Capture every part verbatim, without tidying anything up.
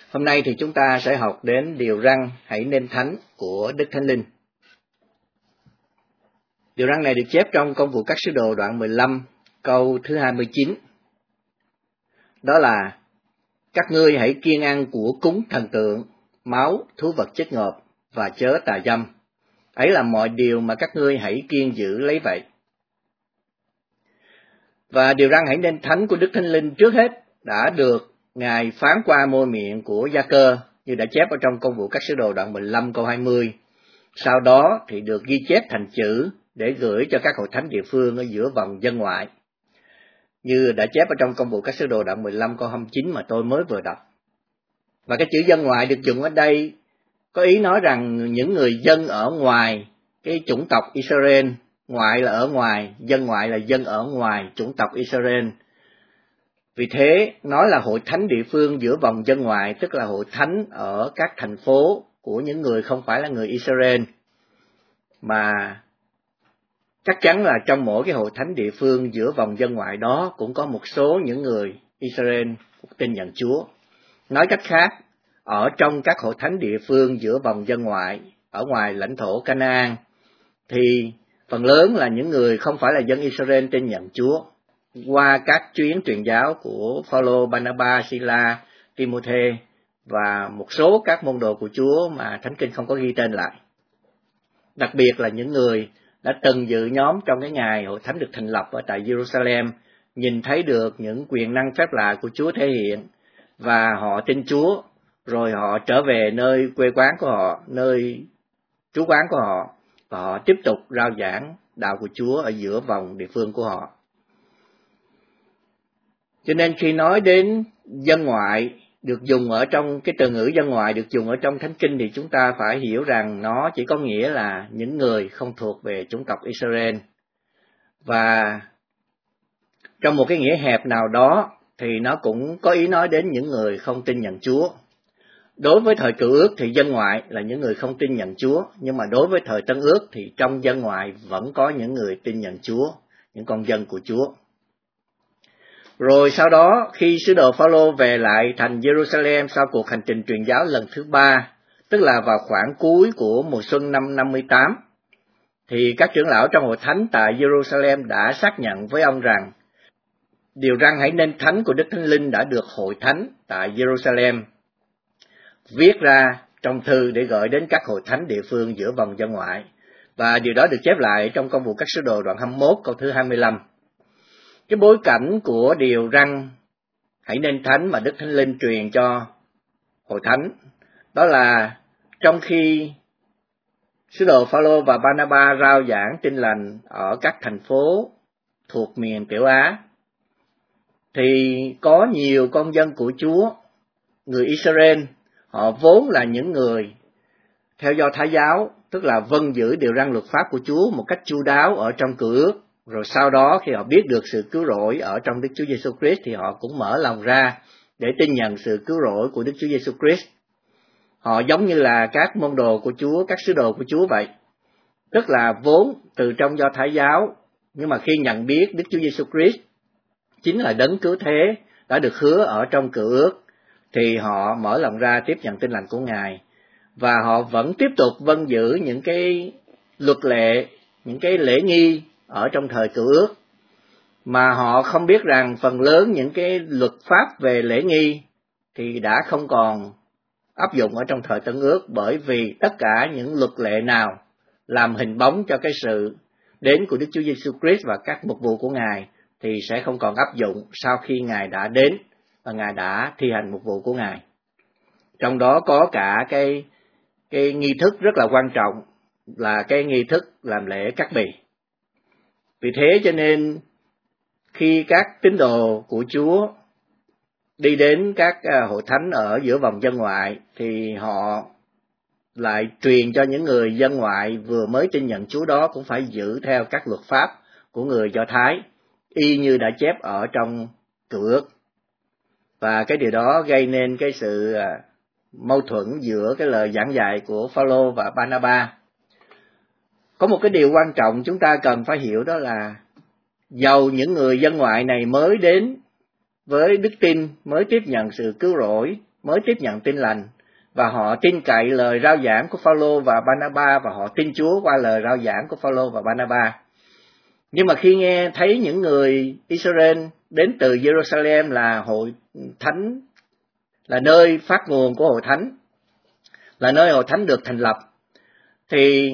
Hôm nay thì chúng ta sẽ học đến điều răn hãy nên thánh của Đức Thánh Linh. Điều răn này được chép trong Công vụ các sứ đồ đoạn mười lăm câu thứ hai mươi chín. Đó là: các ngươi hãy kiêng ăn của cúng thần tượng, máu, thú vật chết ngộp và chớ tà dâm. Ấy là mọi điều mà các ngươi hãy kiêng giữ lấy vậy. Và điều răn hãy nên thánh của Đức Thánh Linh trước hết đã được Ngài phán qua môi miệng của Gia-cơ, như đã chép ở trong Công vụ các sứ đồ đoạn mười lăm câu hai mươi. Sau đó thì được ghi chép thành chữ để gửi cho các hội thánh địa phương ở giữa vòng dân ngoại, như đã chép ở trong Công vụ các sứ đồ đoạn mười lăm câu hai mươi chín mà tôi mới vừa đọc. Và cái chữ dân ngoại được dùng ở đây có ý nói rằng những người dân ở ngoài cái chủng tộc Israel. Ngoại là ở ngoài, dân ngoại là dân ở ngoài chủng tộc Israel. Vì thế, nói là hội thánh địa phương giữa vòng dân ngoại, tức là hội thánh ở các thành phố của những người không phải là người Israel. Mà chắc chắn là trong mỗi cái hội thánh địa phương giữa vòng dân ngoại đó cũng có một số những người Israel tin nhận Chúa. Nói cách khác, ở trong các hội thánh địa phương giữa vòng dân ngoại, ở ngoài lãnh thổ Canaan, thì phần lớn là những người không phải là dân Israel tin nhận Chúa. Qua các chuyến truyền giáo của Phao-lô, Ba-na-ba, Si-la, Ti-mô-thê và một số các môn đồ của Chúa mà Thánh Kinh không có ghi tên lại. Đặc biệt là những người đã từng dự nhóm trong cái ngày hội thánh được thành lập ở tại Jerusalem, nhìn thấy được những quyền năng phép lạ của Chúa thể hiện, và họ tin Chúa, rồi họ trở về nơi quê quán của họ, nơi trú quán của họ, và họ tiếp tục rao giảng đạo của Chúa ở giữa vòng địa phương của họ. Cho nên khi nói đến dân ngoại được dùng ở trong cái từ ngữ dân ngoại được dùng ở trong Thánh Kinh, thì chúng ta phải hiểu rằng nó chỉ có nghĩa là những người không thuộc về chủng tộc Israel. Và trong một cái nghĩa hẹp nào đó thì nó cũng có ý nói đến những người không tin nhận Chúa. Đối với thời Cựu Ước thì dân ngoại là những người không tin nhận Chúa, nhưng mà đối với thời Tân Ước thì trong dân ngoại vẫn có những người tin nhận Chúa, những con dân của Chúa. Rồi sau đó, khi sứ đồ Phao-lô về lại thành Jerusalem sau cuộc hành trình truyền giáo lần thứ ba, tức là vào khoảng cuối của mùa xuân năm năm mươi tám, thì các trưởng lão trong hội thánh tại Jerusalem đã xác nhận với ông rằng điều răn hãy nên thánh của Đức Thánh Linh đã được hội thánh tại Jerusalem viết ra trong thư để gửi đến các hội thánh địa phương giữa vòng dân ngoại. Và điều đó được chép lại trong Công vụ các sứ đồ đoạn hai mươi mốt câu thứ hai mươi lăm. Cái bối cảnh của điều răn hãy nên thánh mà Đức Thánh Linh truyền cho hội thánh, đó là trong khi sứ đồ Phao-lô và Ba-na-ba rao giảng tin lành ở các thành phố thuộc miền Tiểu Á, thì có nhiều con dân của Chúa, người Israel, họ vốn là những người theo Do Thái giáo, tức là vâng giữ điều răn luật pháp của Chúa một cách chu đáo ở trong Cựu Ước. Rồi sau đó khi họ biết được sự cứu rỗi ở trong Đức Chúa Giêsu Christ thì họ cũng mở lòng ra để tin nhận sự cứu rỗi của Đức Chúa Giêsu Christ. Họ giống như là các môn đồ của Chúa, các sứ đồ của Chúa vậy. Tức là vốn từ trong Do Thái giáo, nhưng mà khi nhận biết Đức Chúa Giêsu Christ chính là đấng cứu thế đã được hứa ở trong Cựu Ước, thì họ mở lòng ra tiếp nhận tin lành của Ngài. Và họ vẫn tiếp tục vâng giữ những cái luật lệ, những cái lễ nghi ở trong thời Cựu Ước, mà họ không biết rằng phần lớn những cái luật pháp về lễ nghi thì đã không còn áp dụng ở trong thời Tân Ước, bởi vì tất cả những luật lệ nào làm hình bóng cho cái sự đến của Đức Chúa Giêsu Christ và các mục vụ của Ngài thì sẽ không còn áp dụng sau khi Ngài đã đến và Ngài đã thi hành mục vụ của Ngài. Trong đó có cả cái cái nghi thức rất là quan trọng là cái nghi thức làm lễ cắt bì. Vì thế cho nên khi các tín đồ của Chúa đi đến các hội thánh ở giữa vòng dân ngoại, thì họ lại truyền cho những người dân ngoại vừa mới tin nhận Chúa đó cũng phải giữ theo các luật pháp của người Do Thái, y như đã chép ở trong Cựu Ước. Và cái điều đó gây nên cái sự mâu thuẫn giữa cái lời giảng dạy của Phao-lô và Ba-na-ba. Có một cái điều quan trọng chúng ta cần phải hiểu, đó là dầu những người dân ngoại này mới đến với đức tin, mới tiếp nhận sự cứu rỗi, mới tiếp nhận tin lành, và họ tin cậy lời rao giảng của Phao-lô và Ba-na-ba, và họ tin Chúa qua lời rao giảng của Phao-lô và Ba-na-ba. Nhưng mà khi nghe thấy những người Israel đến từ Jerusalem là hội thánh, là nơi phát nguồn của hội thánh, là nơi hội thánh được thành lập, thì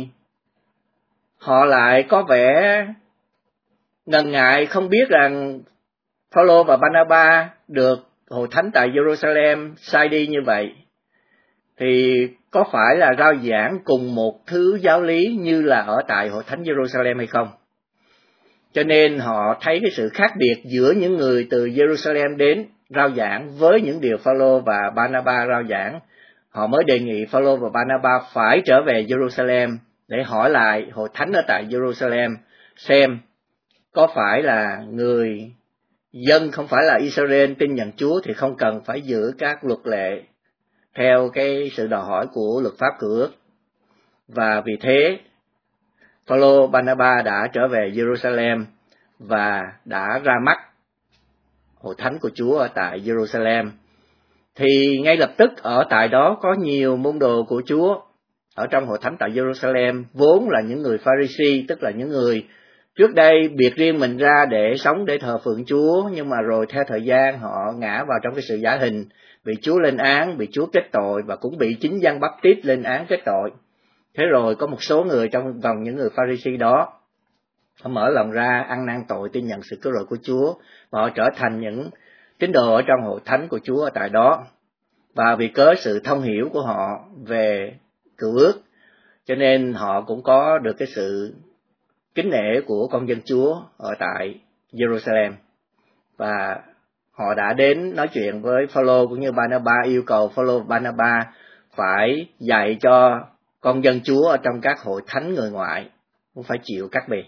họ lại có vẻ ngần ngại, không biết rằng Phao-lô và Ba-na-ba được hội thánh tại Jerusalem sai đi như vậy, thì có phải là rao giảng cùng một thứ giáo lý như là ở tại hội thánh Jerusalem hay không? Cho nên họ thấy cái sự khác biệt giữa những người từ Jerusalem đến rao giảng với những điều Phao-lô và Ba-na-ba rao giảng. Họ mới đề nghị Phao-lô và Ba-na-ba phải trở về Jerusalem để hỏi lại hội thánh ở tại Jerusalem xem có phải là người dân không phải là Israel tin nhận Chúa thì không cần phải giữ các luật lệ theo cái sự đòi hỏi của luật pháp cựu ước. Và vì thế Phao-lô Ba-na-ba đã trở về Jerusalem và đã ra mắt hội thánh của Chúa ở tại Jerusalem. Thì ngay lập tức ở tại đó có nhiều môn đồ của Chúa ở trong hội thánh tại Jerusalem, vốn là những người Pha-ri-si, tức là những người trước đây biệt riêng mình ra để sống để thờ phượng Chúa, nhưng mà rồi theo thời gian họ ngã vào trong cái sự giả hình, bị Chúa lên án, bị Chúa kết tội, và cũng bị chính Giăng Báp-tít lên án kết tội. Thế rồi có một số người trong vòng những người Pha-ri-si đó, họ mở lòng ra ăn năn tội, tin nhận sự cứu rỗi của Chúa, và họ trở thành những tín đồ ở trong hội thánh của Chúa ở tại đó. Và vì cớ sự thông hiểu của họ về cựu ước, cho nên họ cũng có được cái sự kính nể của con dân Chúa ở tại Jerusalem. Và họ đã đến nói chuyện với Phao-lô cũng như Ba-na-ba, yêu cầu Phao-lô và Ba-na-ba phải dạy cho con dân Chúa ở trong các hội thánh người ngoại cũng phải chịu cắt bì.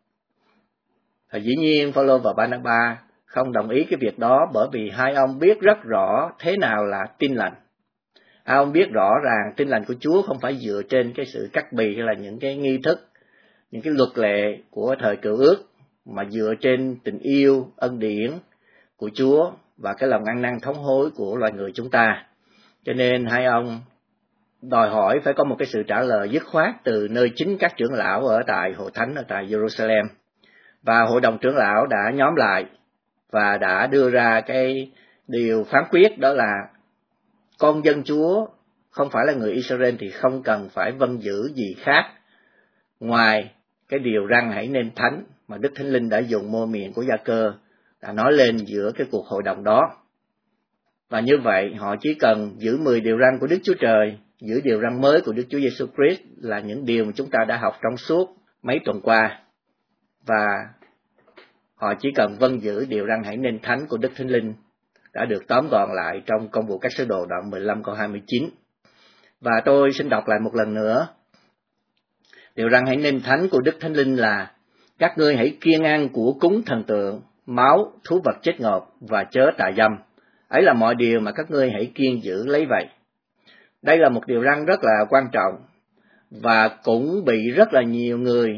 Và dĩ nhiên Phao-lô và Ba-na-ba không đồng ý cái việc đó, bởi vì hai ông biết rất rõ thế nào là tin lành. Hai ông biết rõ ràng tin lành của Chúa không phải dựa trên cái sự cắt bì hay là những cái nghi thức, những cái luật lệ của thời cựu ước, mà dựa trên tình yêu, ân điển của Chúa và cái lòng ăn năn thống hối của loài người chúng ta. Cho nên hai ông đòi hỏi phải có một cái sự trả lời dứt khoát từ nơi chính các trưởng lão ở tại hội thánh ở tại Jerusalem. Và hội đồng trưởng lão đã nhóm lại và đã đưa ra cái điều phán quyết, đó là con dân Chúa không phải là người Israel thì không cần phải vâng giữ gì khác ngoài cái điều răn hãy nên thánh mà Đức Thánh Linh đã dùng môi miệng của Gia-cơ đã nói lên giữa cái cuộc hội đồng đó. Và như vậy họ chỉ cần giữ mười điều răn của Đức Chúa Trời, giữ điều răn mới của Đức Chúa Giêsu Christ, là những điều mà chúng ta đã học trong suốt mấy tuần qua, và họ chỉ cần vâng giữ điều răn hãy nên thánh của Đức Thánh Linh đã được tóm gọn lại trong Công vụ các sứ đồ đoạn mười lăm câu hai mươi chín. Và tôi xin đọc lại một lần nữa. Điều răn hãy nên thánh của Đức Thánh Linh là: các ngươi hãy kiêng ăn của cúng thần tượng, máu, thú vật chết ngột và chớ tà dâm. Ấy là mọi điều mà các ngươi hãy kiêng giữ lấy vậy. Đây là một điều răn rất là quan trọng, và cũng bị rất là nhiều người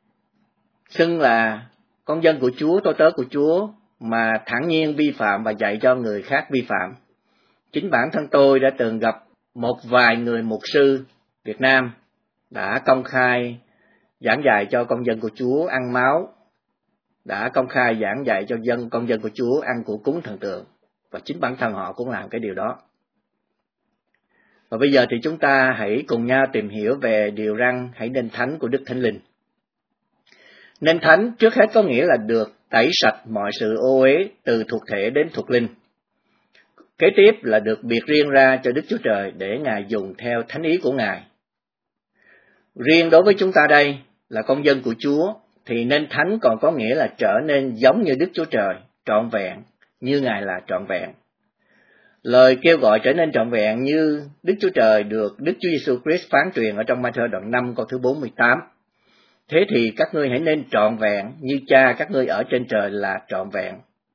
xưng là con dân của Chúa, tôi tớ của Chúa, mà thản nhiên vi phạm và dạy cho người khác vi phạm. Chính bản thân tôi đã từng gặp một vài người mục sư Việt Nam đã công khai giảng dạy cho con dân của Chúa ăn máu, đã công khai giảng dạy cho dân con dân của Chúa ăn của cúng thần tượng, và chính bản thân họ cũng làm cái điều đó. Và bây giờ thì chúng ta hãy cùng nhau tìm hiểu về điều răn hãy nên thánh của Đức Thánh Linh. Nên thánh trước hết có nghĩa là được tẩy sạch mọi sự ô uế từ thuộc thể đến thuộc linh. Kế tiếp là được biệt riêng ra cho Đức Chúa Trời để Ngài dùng theo thánh ý của Ngài. Riêng đối với chúng ta đây là con dân của Chúa thì nên thánh còn có nghĩa là trở nên giống như Đức Chúa Trời, trọn vẹn như Ngài là trọn vẹn. Lời kêu gọi trở nên trọn vẹn như Đức Chúa Trời được Đức Chúa Giêsu Christ phán truyền ở trong Ma-thi-ơ đoạn năm câu thứ bốn mươi tám. Thế thì các ngươi hãy nên trọn vẹn như Cha các ngươi ở trên trời là trọn vẹn.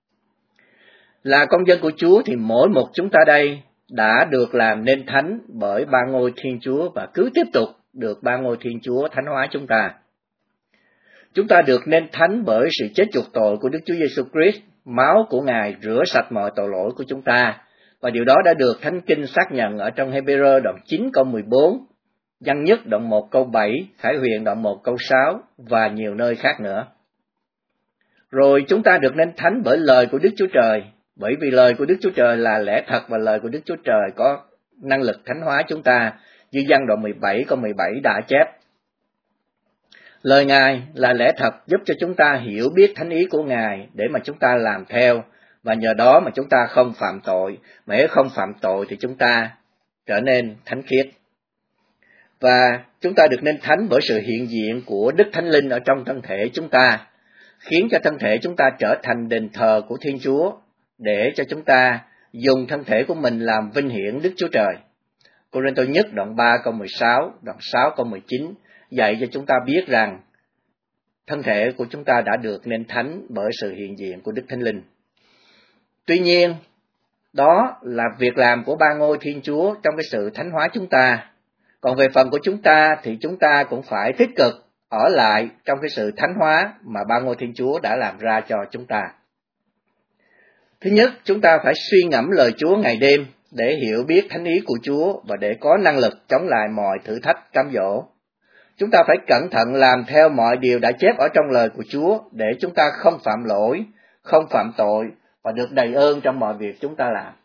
Là con dân của Chúa thì mỗi một chúng ta đây đã được làm nên thánh bởi ba ngôi Thiên Chúa và cứ tiếp tục được ba ngôi Thiên Chúa thánh hóa chúng ta. Chúng ta được nên thánh bởi sự chết chuộc tội của Đức Chúa Giêsu Christ, máu của Ngài rửa sạch mọi tội lỗi của chúng ta, Và điều đó đã được Thánh Kinh xác nhận ở trong Hebrew đoạn chín câu mười bốn, Văn Nhất đoạn một câu bảy, Khải Huyền đoạn một câu sáu và nhiều nơi khác nữa. Rồi chúng ta được nên thánh bởi lời của Đức Chúa Trời, bởi vì lời của Đức Chúa Trời là lẽ thật và lời của Đức Chúa Trời có năng lực thánh hóa chúng ta, như Giăng đoạn mười bảy câu mười bảy đã chép. Lời Ngài là lẽ thật giúp cho chúng ta hiểu biết thánh ý của Ngài để mà chúng ta làm theo, và nhờ đó mà chúng ta không phạm tội, mà nếu không phạm tội thì chúng ta trở nên thánh khiết. Và chúng ta được nên thánh bởi sự hiện diện của Đức Thánh Linh ở trong thân thể chúng ta, khiến cho thân thể chúng ta trở thành đền thờ của Thiên Chúa, để cho chúng ta dùng thân thể của mình làm vinh hiển Đức Chúa Trời. Cô-rinh-tô nhất đoạn ba câu mười sáu, đoạn sáu câu mười chín dạy cho chúng ta biết rằng thân thể của chúng ta đã được nên thánh bởi sự hiện diện của Đức Thánh Linh. Tuy nhiên, đó là việc làm của ba ngôi Thiên Chúa trong cái sự thánh hóa chúng ta. Còn về phần của chúng ta thì chúng ta cũng phải tích cực ở lại trong cái sự thánh hóa mà ba ngôi Thiên Chúa đã làm ra cho chúng ta. Thứ nhất, chúng ta phải suy ngẫm lời Chúa ngày đêm để hiểu biết thánh ý của Chúa và để có năng lực chống lại mọi thử thách cám dỗ. Chúng ta phải cẩn thận làm theo mọi điều đã chép ở trong lời của Chúa để chúng ta không phạm lỗi, không phạm tội và được đầy ơn trong mọi việc chúng ta làm.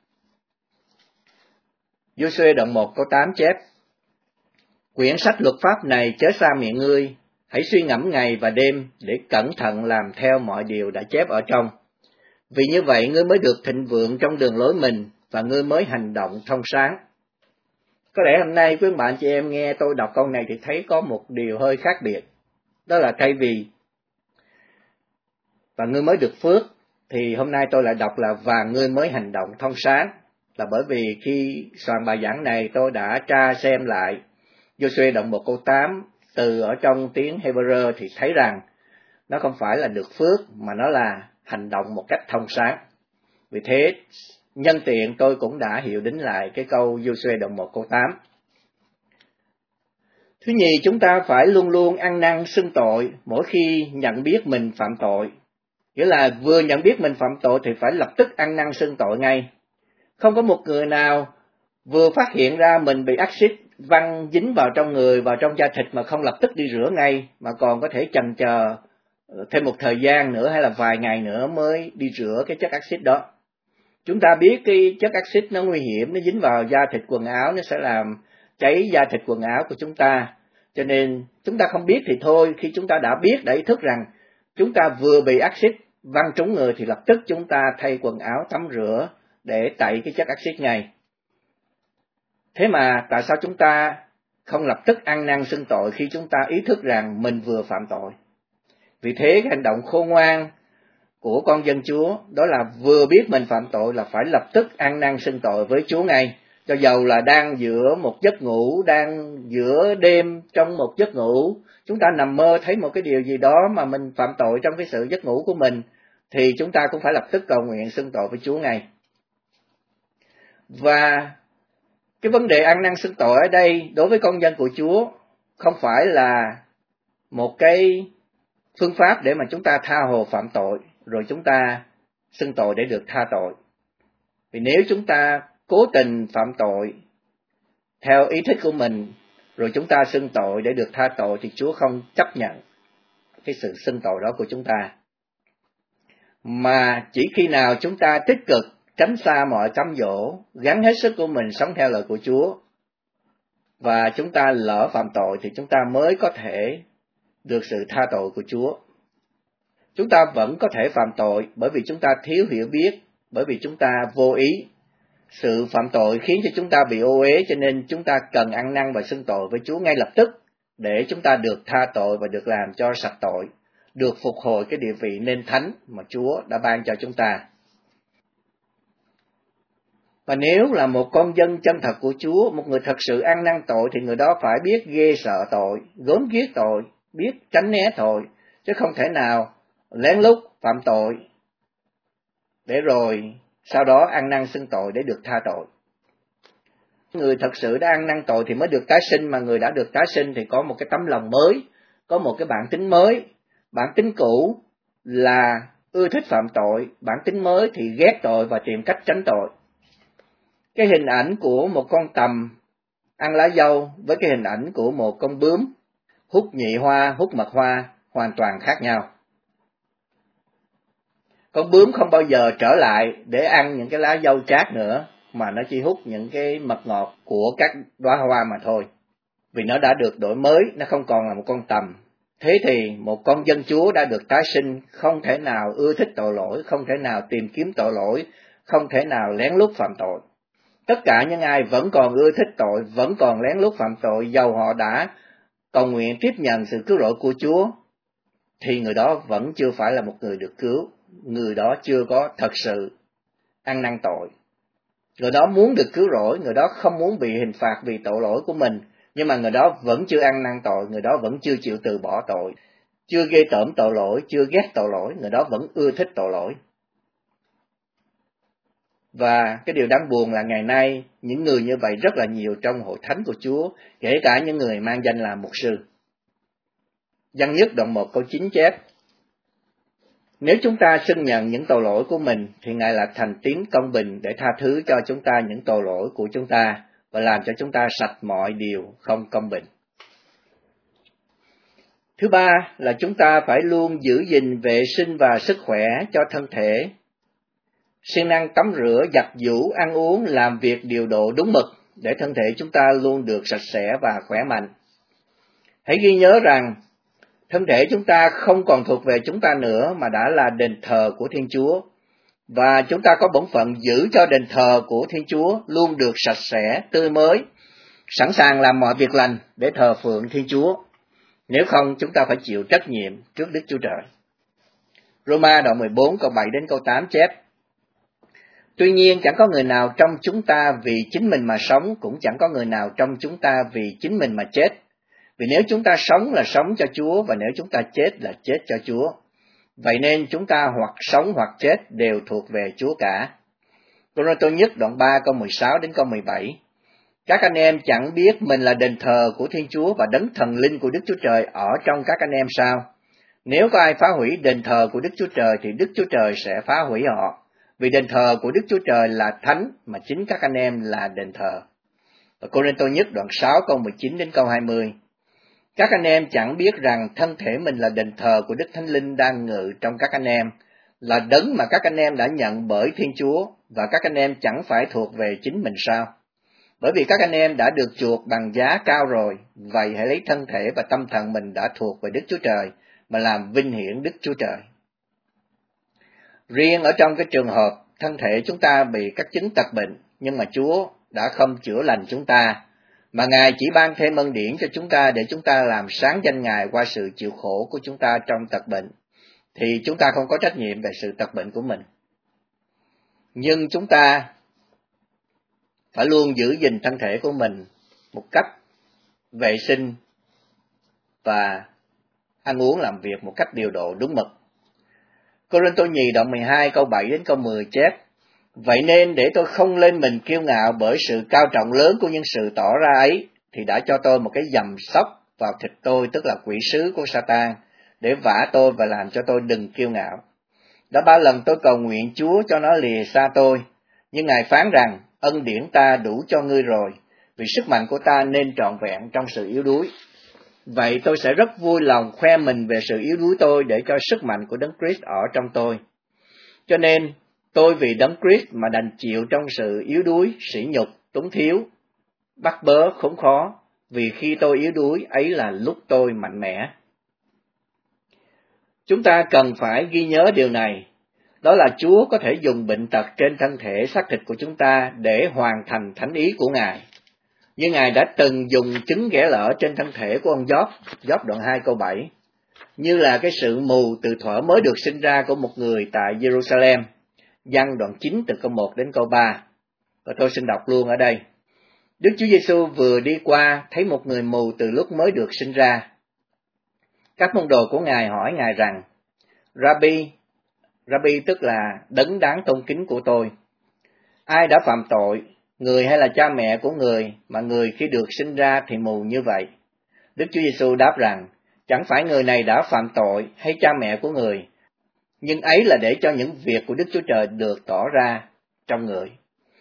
Giô-suê đoạn một câu tám chép: Quyển sách luật pháp này chớ xa miệng ngươi, hãy suy ngẫm ngày và đêm để cẩn thận làm theo mọi điều đã chép ở trong. Vì như vậy ngươi mới được thịnh vượng trong đường lối mình và ngươi mới hành động thông sáng. Có lẽ hôm nay quý bạn chị em nghe tôi đọc câu này thì thấy có một điều hơi khác biệt. Đó là thay vì và ngươi mới được phước, thì hôm nay tôi lại đọc là và ngươi mới hành động thông sáng. Là bởi vì khi soạn bài giảng này tôi đã tra xem lại Giô-suê đoạn một câu tám từ ở trong tiếng Hebrew thì thấy rằng nó không phải là được phước mà nó là hành động một cách thông sáng. Vì thế nhân tiện tôi cũng đã hiệu đính lại cái câu Giô-suê đoạn một câu tám. Thứ nhì, chúng ta phải luôn luôn ăn năn xưng tội mỗi khi nhận biết mình phạm tội. Nghĩa là vừa nhận biết mình phạm tội thì phải lập tức ăn năn xưng tội ngay. Không có một người nào vừa phát hiện ra mình bị axit văng dính vào trong người, vào trong da thịt mà không lập tức đi rửa ngay, mà còn có thể chần chờ thêm một thời gian nữa hay là vài ngày nữa mới đi rửa cái chất axit đó. Chúng ta biết cái chất axit nó nguy hiểm, nó dính vào da thịt quần áo, nó sẽ làm cháy da thịt quần áo của chúng ta. Cho nên chúng ta không biết thì thôi, khi chúng ta đã biết, đã ý thức rằng chúng ta vừa bị axit văng trúng người thì lập tức chúng ta thay quần áo tắm rửa để tẩy cái chất axit ngay. Thế mà tại sao chúng ta không lập tức ăn năn xưng tội khi chúng ta ý thức rằng mình vừa phạm tội? Vì thế cái hành động khôn ngoan của con dân Chúa đó là vừa biết mình phạm tội là phải lập tức ăn năn xưng tội với Chúa ngay. Cho dầu là đang giữa một giấc ngủ, đang giữa đêm trong một giấc ngủ, chúng ta nằm mơ thấy một cái điều gì đó mà mình phạm tội trong cái sự giấc ngủ của mình, thì chúng ta cũng phải lập tức cầu nguyện xưng tội với Chúa ngay. Và cái vấn đề ăn năn xưng tội ở đây đối với con dân của Chúa không phải là một cái phương pháp để mà chúng ta tha hồ phạm tội rồi chúng ta xưng tội để được tha tội. Vì nếu chúng ta cố tình phạm tội theo ý thích của mình rồi chúng ta xưng tội để được tha tội thì Chúa không chấp nhận cái sự xưng tội đó của chúng ta. Mà chỉ khi nào chúng ta tích cực tránh xa mọi cám dỗ, gắng hết sức của mình sống theo lời của Chúa và chúng ta lỡ phạm tội thì chúng ta mới có thể được sự tha tội của Chúa. Chúng ta vẫn có thể phạm tội bởi vì chúng ta thiếu hiểu biết, bởi vì chúng ta vô ý. Sự phạm tội khiến cho chúng ta bị ô uế, cho nên chúng ta cần ăn năn và xưng tội với Chúa ngay lập tức để chúng ta được tha tội và được làm cho sạch tội, được phục hồi cái địa vị nên thánh mà Chúa đã ban cho chúng ta. Và nếu là một con dân chân thật của Chúa, một người thật sự ăn năn tội thì người đó phải biết ghê sợ tội, gớm ghiếc tội, biết tránh né tội, chứ không thể nào lén lút phạm tội để rồi sau đó ăn năn xưng tội để được tha tội. Người thật sự đã ăn năn tội thì mới được tái sinh, mà người đã được tái sinh thì có một cái tấm lòng mới, có một cái bản tính mới. Bản tính cũ là ưa thích phạm tội, bản tính mới thì ghét tội và tìm cách tránh tội. Cái hình ảnh của một con tằm ăn lá dâu với cái hình ảnh của một con bướm hút nhị hoa, hút mật hoa hoàn toàn khác nhau. Con bướm không bao giờ trở lại để ăn những cái lá dâu chát nữa, mà nó chỉ hút những cái mật ngọt của các đóa hoa mà thôi. Vì nó đã được đổi mới, nó không còn là một con tằm. Thế thì một con dân Chúa đã được tái sinh, không thể nào ưa thích tội lỗi, không thể nào tìm kiếm tội lỗi, không thể nào lén lút phạm tội. Tất cả những ai vẫn còn ưa thích tội, vẫn còn lén lút phạm tội, dầu họ đã cầu nguyện tiếp nhận sự cứu rỗi của Chúa, thì người đó vẫn chưa phải là một người được cứu. Người đó chưa có thật sự ăn năn tội. Người đó muốn được cứu rỗi, người đó không muốn bị hình phạt vì tội lỗi của mình, nhưng mà người đó vẫn chưa ăn năn tội, người đó vẫn chưa chịu từ bỏ tội, chưa ghê tởm tội lỗi, chưa ghét tội lỗi, người đó vẫn ưa thích tội lỗi. Và cái điều đáng buồn là ngày nay, những người như vậy rất là nhiều trong hội thánh của Chúa, kể cả những người mang danh là mục sư. Văn Nhất đoạn một câu chín chép: Nếu chúng ta xưng nhận những tội lỗi của mình, thì Ngài là thành tín công bình để tha thứ cho chúng ta những tội lỗi của chúng ta và làm cho chúng ta sạch mọi điều không công bình. Thứ ba là chúng ta phải luôn giữ gìn vệ sinh và sức khỏe cho thân thể, siêng năng tắm rửa, giặt giũ, ăn uống, làm việc điều độ đúng mực để thân thể chúng ta luôn được sạch sẽ và khỏe mạnh. Hãy ghi nhớ rằng thân thể chúng ta không còn thuộc về chúng ta nữa mà đã là đền thờ của Thiên Chúa, và chúng ta có bổn phận giữ cho đền thờ của Thiên Chúa luôn được sạch sẽ, tươi mới, sẵn sàng làm mọi việc lành để thờ phượng Thiên Chúa. Nếu không, chúng ta phải chịu trách nhiệm trước Đức Chúa Trời. Roma đoạn mười bốn câu bảy đến câu tám chép: Tuy nhiên chẳng có người nào trong chúng ta vì chính mình mà sống, cũng chẳng có người nào trong chúng ta vì chính mình mà chết. Vì nếu chúng ta sống là sống cho Chúa, và nếu chúng ta chết là chết cho Chúa. Vậy nên chúng ta hoặc sống hoặc chết đều thuộc về Chúa cả. Cô-rinh-tô nhất đoạn ba câu mười sáu đến câu mười bảy: Các anh em chẳng biết mình là đền thờ của Thiên Chúa và đấng thần linh của Đức Chúa Trời ở trong các anh em sao? Nếu có ai phá hủy đền thờ của Đức Chúa Trời thì Đức Chúa Trời sẽ phá hủy họ. Vì đền thờ của Đức Chúa Trời là thánh, mà chính các anh em là đền thờ. Và Cô-rinh-tô nhất đoạn sáu câu mười chín đến câu hai mươi: Các anh em chẳng biết rằng thân thể mình là đền thờ của Đức Thánh Linh đang ngự trong các anh em, là đấng mà các anh em đã nhận bởi Thiên Chúa, và các anh em chẳng phải thuộc về chính mình sao? Bởi vì các anh em đã được chuộc bằng giá cao rồi, vậy hãy lấy thân thể và tâm thần mình đã thuộc về Đức Chúa Trời mà làm vinh hiển Đức Chúa Trời. Riêng ở trong cái trường hợp thân thể chúng ta bị các chứng tật bệnh, nhưng mà Chúa đã không chữa lành chúng ta, mà Ngài chỉ ban thêm ân điển cho chúng ta để chúng ta làm sáng danh Ngài qua sự chịu khổ của chúng ta trong tật bệnh, thì chúng ta không có trách nhiệm về sự tật bệnh của mình. Nhưng chúng ta phải luôn giữ gìn thân thể của mình một cách vệ sinh và ăn uống làm việc một cách điều độ đúng mực. Cô-rinh-tô nhì đoạn mười hai câu bảy đến câu mười chép: Vậy nên để tôi không lên mình kiêu ngạo bởi sự cao trọng lớn của những sự tỏ ra ấy, thì đã cho tôi một cái dầm sóc vào thịt tôi, tức là quỷ sứ của Satan, để vả tôi và làm cho tôi đừng kiêu ngạo. Đã ba lần tôi cầu nguyện Chúa cho nó lìa xa tôi, nhưng Ngài phán rằng: Ân điển ta đủ cho ngươi rồi, vì sức mạnh của ta nên trọn vẹn trong sự yếu đuối. Vậy tôi sẽ rất vui lòng khoe mình về sự yếu đuối tôi, để cho sức mạnh của Đấng Christ ở trong tôi. Cho nên tôi vì Đấng Christ mà đành chịu trong sự yếu đuối, sỉ nhục, túng thiếu, bắt bớ, khốn khó, vì khi tôi yếu đuối ấy là lúc tôi mạnh mẽ. Chúng ta cần phải ghi nhớ điều này, đó là Chúa có thể dùng bệnh tật trên thân thể xác thịt của chúng ta để hoàn thành thánh ý của Ngài. Như Ngài đã từng dùng chứng ghẻ lở trên thân thể của ông Gióp, Gióp đoạn hai câu bảy, như là cái sự mù từ thuở mới được sinh ra của một người tại Jerusalem, Giăng đoạn chín từ câu một đến câu ba. Và tôi xin đọc luôn ở đây. Đức Chúa Giêsu vừa đi qua thấy một người mù từ lúc mới được sinh ra. Các môn đồ của Ngài hỏi Ngài rằng: Rabbi, Rabbi tức là đấng đáng tôn kính của tôi, ai đã phạm tội, người hay là cha mẹ của người, mà người khi được sinh ra thì mù như vậy? Đức Chúa Giêsu đáp rằng: Chẳng phải người này đã phạm tội hay cha mẹ của người, nhưng ấy là để cho những việc của Đức Chúa Trời được tỏ ra trong người.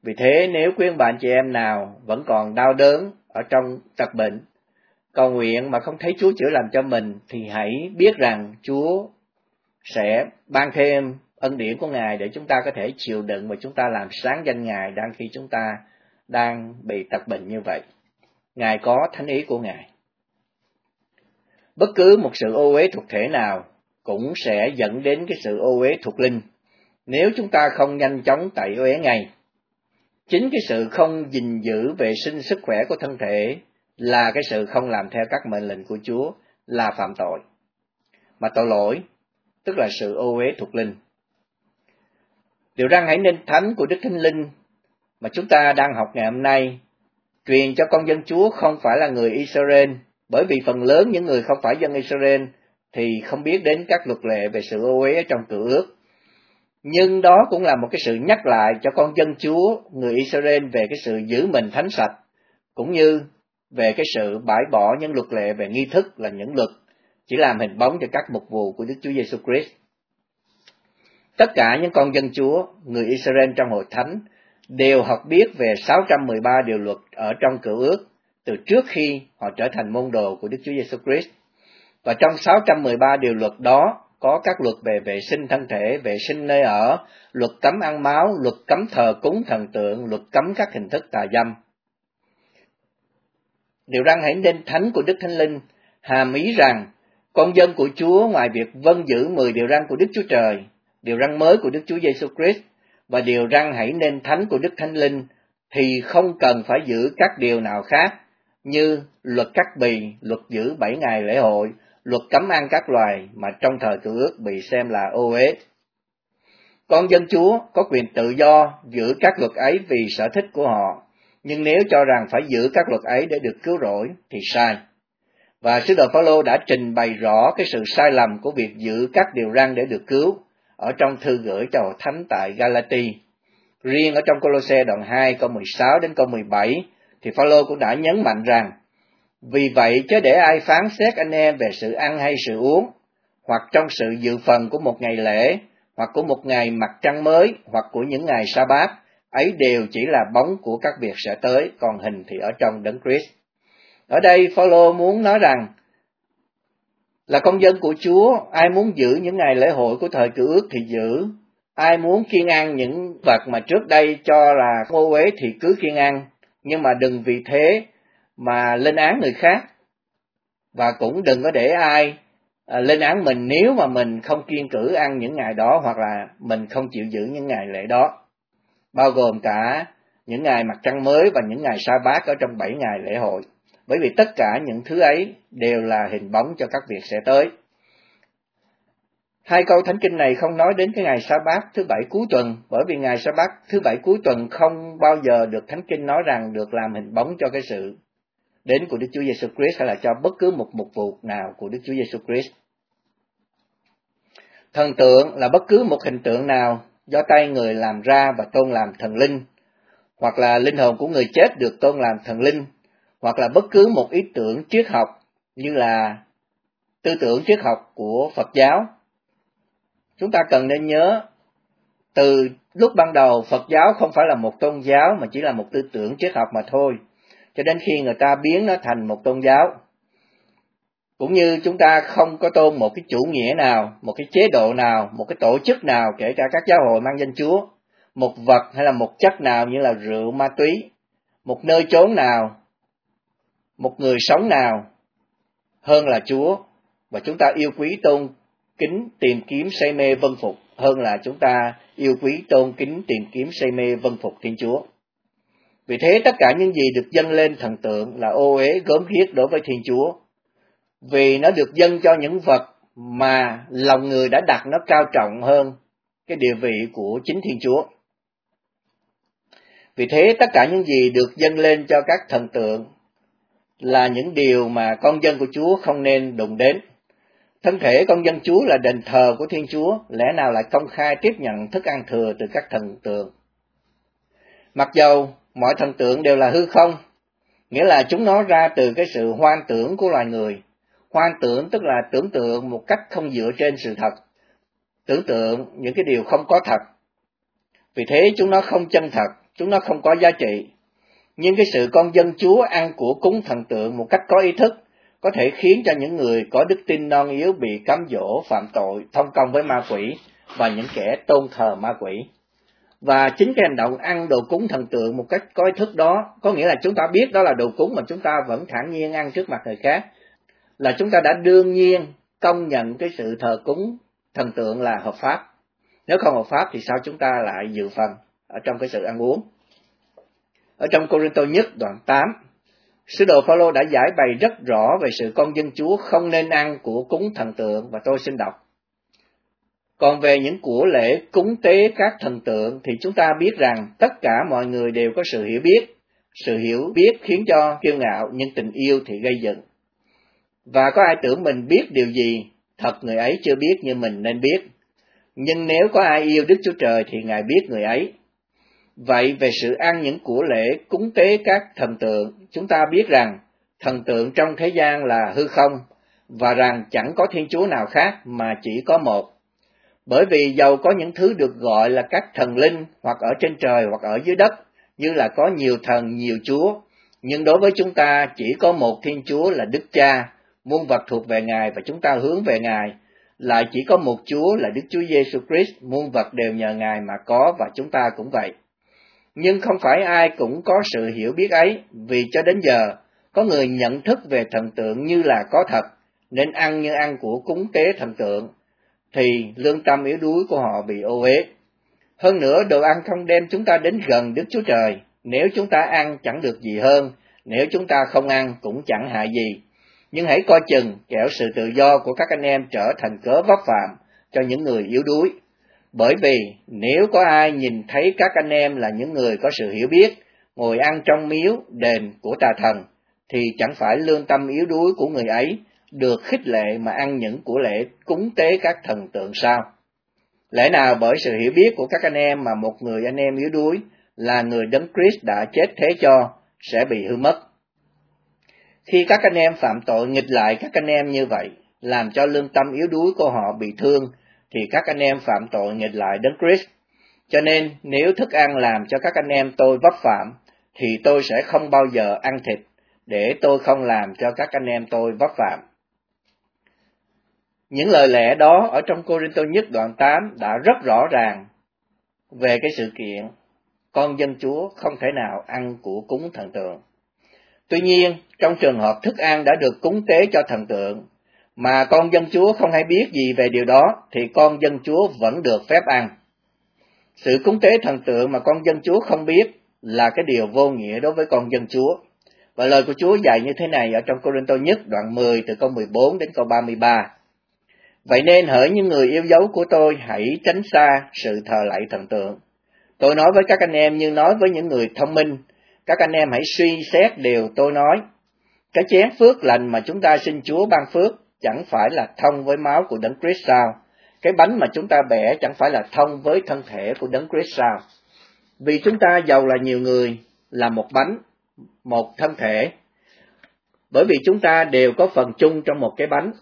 Vì thế nếu quý ông bà anh chị em nào vẫn còn đau đớn ở trong tật bệnh, cầu nguyện mà không thấy Chúa chữa lành cho mình, thì hãy biết rằng Chúa sẽ ban thêm ân điển của Ngài để chúng ta có thể chịu đựng và chúng ta làm sáng danh Ngài đang khi chúng ta đang bị tật bệnh như vậy. Ngài có thánh ý của Ngài. Bất cứ một sự ô uế thuộc thể nào cũng sẽ dẫn đến cái sự ô uế thuộc linh nếu chúng ta không nhanh chóng tẩy uế ngay. Chính cái sự không gìn giữ vệ sinh sức khỏe của thân thể là cái sự không làm theo các mệnh lệnh của Chúa, là phạm tội. Mà tội lỗi tức là sự ô uế thuộc linh. Điều răn hãy nên thánh của Đức Thánh Linh mà chúng ta đang học ngày hôm nay truyền cho con dân Chúa không phải là người Israel, bởi vì phần lớn những người không phải dân Israel thì không biết đến các luật lệ về sự ô uế trong Cựu Ước. Nhưng đó cũng là một cái sự nhắc lại cho con dân Chúa, người Israel về cái sự giữ mình thánh sạch, cũng như về cái sự bãi bỏ những luật lệ về nghi thức là những luật chỉ làm hình bóng cho các mục vụ của Đức Chúa Giêsu Christ. Tất cả những con dân Chúa, người Israel trong hội thánh, đều học biết về sáu trăm mười ba điều luật ở trong Cựu Ước từ trước khi họ trở thành môn đồ của Đức Chúa Giêsu Christ. Và trong sáu trăm mười ba điều luật đó có các luật về vệ sinh thân thể, vệ sinh nơi ở, luật cấm ăn máu, luật cấm thờ cúng thần tượng, luật cấm các hình thức tà dâm. Điều răn hãy nên thánh của Đức Thánh Linh hàm ý rằng con dân của Chúa ngoài việc vâng giữ mười điều răn của Đức Chúa Trời, điều răn mới của Đức Chúa Giêsu Christ và điều răn hãy nên thánh của Đức Thánh Linh thì không cần phải giữ các điều nào khác như luật cắt bì, luật giữ bảy ngày lễ hội, luật cấm ăn các loài mà trong thời Cựu Ước bị xem là ô uế. Con dân Chúa có quyền tự do giữ các luật ấy vì sở thích của họ, nhưng nếu cho rằng phải giữ các luật ấy để được cứu rỗi thì sai. Và sứ đồ Phao-lô đã trình bày rõ cái sự sai lầm của việc giữ các điều răn để được cứu ở trong thư gửi cho hội thánh tại Galati. Riêng ở trong Cô-lô-se đoạn hai câu mười sáu đến câu mười bảy thì Phao-lô cũng đã nhấn mạnh rằng: vì vậy chớ để ai phán xét anh em về sự ăn hay sự uống, hoặc trong sự dự phần của một ngày lễ, hoặc của một ngày mặt trăng mới, hoặc của những ngày sa bát, ấy đều chỉ là bóng của các việc sẽ tới, còn hình thì ở trong Đấng Christ. Ở đây Phao-lô muốn nói rằng là con dân của Chúa, ai muốn giữ những ngày lễ hội của thời Cựu Ước thì giữ, ai muốn kiêng ăn những vật mà trước đây cho là ô uế thì cứ kiêng ăn, nhưng mà đừng vì thế mà lên án người khác, và cũng đừng có để ai à, lên án mình nếu mà mình không kiêng cữ ăn những ngày đó, hoặc là mình không chịu giữ những ngày lễ đó, bao gồm cả những ngày mặt trăng mới và những ngày sa bát ở trong bảy ngày lễ hội, bởi vì tất cả những thứ ấy đều là hình bóng cho các việc sẽ tới. Hai câu thánh kinh này không nói đến cái ngày sa bát thứ bảy cuối tuần, bởi vì ngày sa bát thứ bảy cuối tuần không bao giờ được thánh kinh nói rằng được làm hình bóng cho cái sự đến của Đức Chúa Giêsu Christ hay là cho bất cứ một mục vụ nào của Đức Chúa Giêsu Christ. Thần tượng là bất cứ một hình tượng nào do tay người làm ra và tôn làm thần linh, hoặc là linh hồn của người chết được tôn làm thần linh, hoặc là bất cứ một ý tưởng triết học như là tư tưởng triết học của Phật giáo. Chúng ta cần nên nhớ, từ lúc ban đầu Phật giáo không phải là một tôn giáo mà chỉ là một tư tưởng triết học mà thôi, cho đến khi người ta biến nó thành một tôn giáo. Cũng như chúng ta không có tôn một cái chủ nghĩa nào, một cái chế độ nào, một cái tổ chức nào, kể cả các giáo hội mang danh Chúa, một vật hay là một chất nào như là rượu, ma túy, một nơi chốn nào, một người sống nào hơn là Chúa, và chúng ta yêu quý tôn kính tìm kiếm say mê vâng phục hơn là chúng ta yêu quý tôn kính tìm kiếm say mê vâng phục Thiên Chúa. Vì thế tất cả những gì được dâng lên thần tượng là ô uế gớm ghiếc đối với Thiên Chúa, vì nó được dâng cho những vật mà lòng người đã đặt nó cao trọng hơn cái địa vị của chính Thiên Chúa. Vì thế tất cả những gì được dâng lên cho các thần tượng là những điều mà con dân của Chúa không nên đụng đến. Thân thể con dân Chúa là đền thờ của Thiên Chúa, lẽ nào lại công khai tiếp nhận thức ăn thừa từ các thần tượng? Mặc dầu mọi thần tượng đều là hư không, nghĩa là chúng nó ra từ cái sự hoang tưởng của loài người. Hoang tưởng tức là tưởng tượng một cách không dựa trên sự thật, tưởng tượng những cái điều không có thật. Vì thế chúng nó không chân thật, chúng nó không có giá trị. Nhưng cái sự con dân Chúa ăn của cúng thần tượng một cách có ý thức có thể khiến cho những người có đức tin non yếu bị cám dỗ phạm tội, thông công với ma quỷ và những kẻ tôn thờ ma quỷ. Và chính cái hành động ăn đồ cúng thần tượng một cách có ý thức đó, có nghĩa là chúng ta biết đó là đồ cúng mà chúng ta vẫn thản nhiên ăn trước mặt người khác, là chúng ta đã đương nhiên công nhận cái sự thờ cúng thần tượng là hợp pháp. Nếu không hợp pháp thì sao chúng ta lại dự phần ở trong cái sự ăn uống? Ở trong Cô-rinh-tô nhất đoạn tám, sứ đồ Phao-lô đã giải bày rất rõ về sự con dân Chúa không nên ăn của cúng thần tượng, và tôi xin đọc. Còn về những của lễ cúng tế các thần tượng thì chúng ta biết rằng tất cả mọi người đều có sự hiểu biết. Sự hiểu biết khiến cho kiêu ngạo, nhưng tình yêu thì gây dựng. Và có ai tưởng mình biết điều gì, thật người ấy chưa biết như mình nên biết. Nhưng nếu có ai yêu Đức Chúa Trời thì Ngài biết người ấy. Vậy về sự ăn những của lễ cúng tế các thần tượng, chúng ta biết rằng thần tượng trong thế gian là hư không, và rằng chẳng có Thiên Chúa nào khác mà chỉ có một. Bởi vì dầu có những thứ được gọi là các thần linh, hoặc ở trên trời hoặc ở dưới đất, như là có nhiều thần, nhiều chúa, nhưng đối với chúng ta chỉ có một Thiên Chúa là Đức Cha, muôn vật thuộc về Ngài và chúng ta hướng về Ngài. Lại chỉ có một Chúa là Đức Chúa Giêsu Christ, muôn vật đều nhờ Ngài mà có, và chúng ta cũng vậy. Nhưng không phải ai cũng có sự hiểu biết ấy, vì cho đến giờ có người nhận thức về thần tượng như là có thật, nên ăn như ăn của cúng tế thần tượng, thì lương tâm yếu đuối của họ bị ô uế. Hơn nữa, đồ ăn không đem chúng ta đến gần Đức Chúa Trời. Nếu chúng ta ăn chẳng được gì hơn, nếu chúng ta không ăn cũng chẳng hại gì. Nhưng hãy coi chừng, kẻo sự tự do của các anh em trở thành cớ vấp phạm cho những người yếu đuối. Bởi vì nếu có ai nhìn thấy các anh em là những người có sự hiểu biết, ngồi ăn trong miếu, đền của tà thần, thì chẳng phải lương tâm yếu đuối của người ấy được khích lệ mà ăn những của lễ cúng tế các thần tượng sao? Lẽ nào bởi sự hiểu biết của các anh em mà một người anh em yếu đuối là người Đấng Christ đã chết thế cho sẽ bị hư mất? Khi các anh em phạm tội nghịch lại các anh em như vậy, làm cho lương tâm yếu đuối của họ bị thương, thì các anh em phạm tội nghịch lại Đấng Christ. Cho nên nếu thức ăn làm cho các anh em tôi vấp phạm, thì tôi sẽ không bao giờ ăn thịt, để tôi không làm cho các anh em tôi vấp phạm. Những lời lẽ đó ở trong Cô-rinh-tô nhất đoạn tám đã rất rõ ràng về cái sự kiện con dân Chúa không thể nào ăn của cúng thần tượng. Tuy nhiên, trong trường hợp thức ăn đã được cúng tế cho thần tượng, mà con dân Chúa không hay biết gì về điều đó, thì con dân Chúa vẫn được phép ăn. Sự cúng tế thần tượng mà con dân Chúa không biết là cái điều vô nghĩa đối với con dân Chúa. Và lời của Chúa dạy như thế này ở trong Cô-rinh-tô nhất đoạn mười từ câu mười bốn đến câu ba mươi ba. Vậy nên hỡi những người yêu dấu của tôi, hãy tránh xa sự thờ lạy thần tượng. Tôi nói với các anh em như nói với những người thông minh, các anh em hãy suy xét điều tôi nói. Cái chén phước lành mà chúng ta xin Chúa ban phước chẳng phải là thông với máu của Đấng Christ sao? Cái bánh mà chúng ta bẻ chẳng phải là thông với thân thể của Đấng Christ sao? Vì chúng ta dầu là nhiều người, là một bánh, một thân thể, bởi vì chúng ta đều có phần chung trong một cái bánh.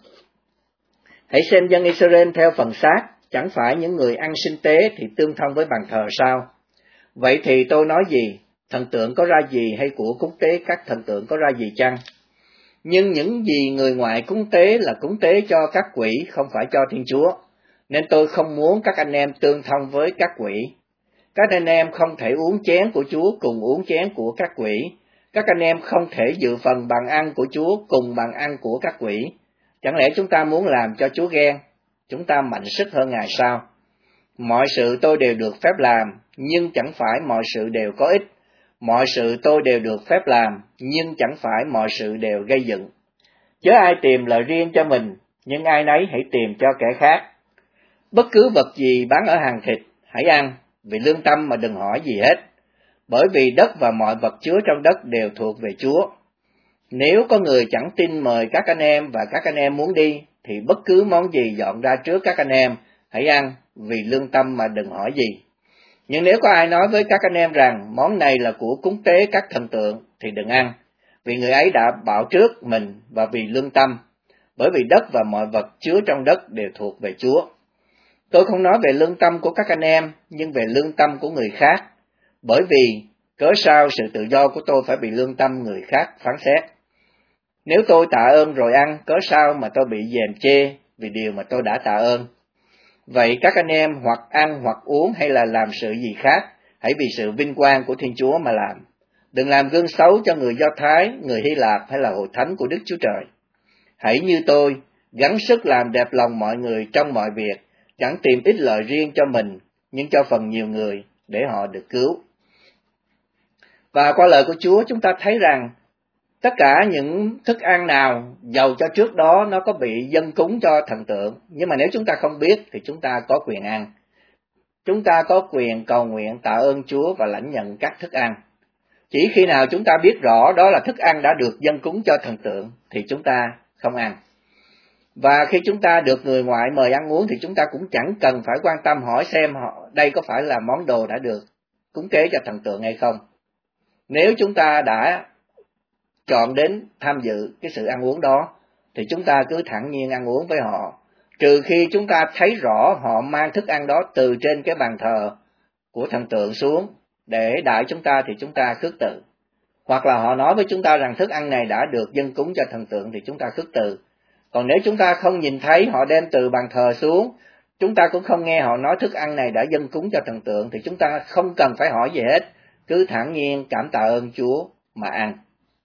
Hãy xem dân Israel theo phần xác, chẳng phải những người ăn sinh tế thì tương thông với bàn thờ sao? Vậy thì tôi nói gì? Thần tượng có ra gì, hay của cúng tế các thần tượng có ra gì chăng? Nhưng những gì người ngoại cúng tế là cúng tế cho các quỷ, không phải cho Thiên Chúa. Nên tôi không muốn các anh em tương thông với các quỷ. Các anh em không thể uống chén của Chúa cùng uống chén của các quỷ. Các anh em không thể dự phần bàn ăn của Chúa cùng bàn ăn của các quỷ. Chẳng lẽ chúng ta muốn làm cho Chúa ghen? Chúng ta mạnh sức hơn Ngài sao? Mọi sự tôi đều được phép làm, nhưng chẳng phải mọi sự đều có ích. Mọi sự tôi đều được phép làm, nhưng chẳng phải mọi sự đều gây dựng. Chớ ai tìm lợi riêng cho mình, nhưng ai nấy hãy tìm cho kẻ khác. Bất cứ vật gì bán ở hàng thịt, hãy ăn, vì lương tâm mà đừng hỏi gì hết. Bởi vì đất và mọi vật chứa trong đất đều thuộc về Chúa. Nếu có người chẳng tin mời các anh em và các anh em muốn đi, thì bất cứ món gì dọn ra trước các anh em, hãy ăn, vì lương tâm mà đừng hỏi gì. Nhưng nếu có ai nói với các anh em rằng món này là của cúng tế các thần tượng, thì đừng ăn, vì người ấy đã bảo trước mình và vì lương tâm, bởi vì đất và mọi vật chứa trong đất đều thuộc về Chúa. Tôi không nói về lương tâm của các anh em, nhưng về lương tâm của người khác. Bởi vì cớ sao sự tự do của tôi phải bị lương tâm người khác phán xét? Nếu tôi tạ ơn rồi ăn, cớ sao mà tôi bị gièm chê vì điều mà tôi đã tạ ơn? Vậy các anh em hoặc ăn hoặc uống hay là làm sự gì khác, hãy vì sự vinh quang của Thiên Chúa mà làm. Đừng làm gương xấu cho người Do Thái, người Hy Lạp hay là hội thánh của Đức Chúa Trời. Hãy như tôi, gắng sức làm đẹp lòng mọi người trong mọi việc, chẳng tìm ích lợi riêng cho mình, nhưng cho phần nhiều người để họ được cứu. Và qua lời của Chúa chúng ta thấy rằng tất cả những thức ăn nào, dầu cho trước đó nó có bị dâng cúng cho thần tượng, nhưng mà nếu chúng ta không biết thì chúng ta có quyền ăn. Chúng ta có quyền cầu nguyện tạ ơn Chúa và lãnh nhận các thức ăn. Chỉ khi nào chúng ta biết rõ đó là thức ăn đã được dâng cúng cho thần tượng thì chúng ta không ăn. Và khi chúng ta được người ngoại mời ăn uống thì chúng ta cũng chẳng cần phải quan tâm hỏi xem họ đây có phải là món đồ đã được cúng tế cho thần tượng hay không. Nếu chúng ta đã chọn đến tham dự cái sự ăn uống đó thì chúng ta cứ thản nhiên ăn uống với họ, trừ khi chúng ta thấy rõ họ mang thức ăn đó từ trên cái bàn thờ của thần tượng xuống để đãi chúng ta thì chúng ta khước từ. Hoặc là họ nói với chúng ta rằng thức ăn này đã được dâng cúng cho thần tượng thì chúng ta khước từ. Còn nếu chúng ta không nhìn thấy họ đem từ bàn thờ xuống, chúng ta cũng không nghe họ nói thức ăn này đã dâng cúng cho thần tượng thì chúng ta không cần phải hỏi gì hết, cứ thản nhiên cảm tạ ơn Chúa mà ăn.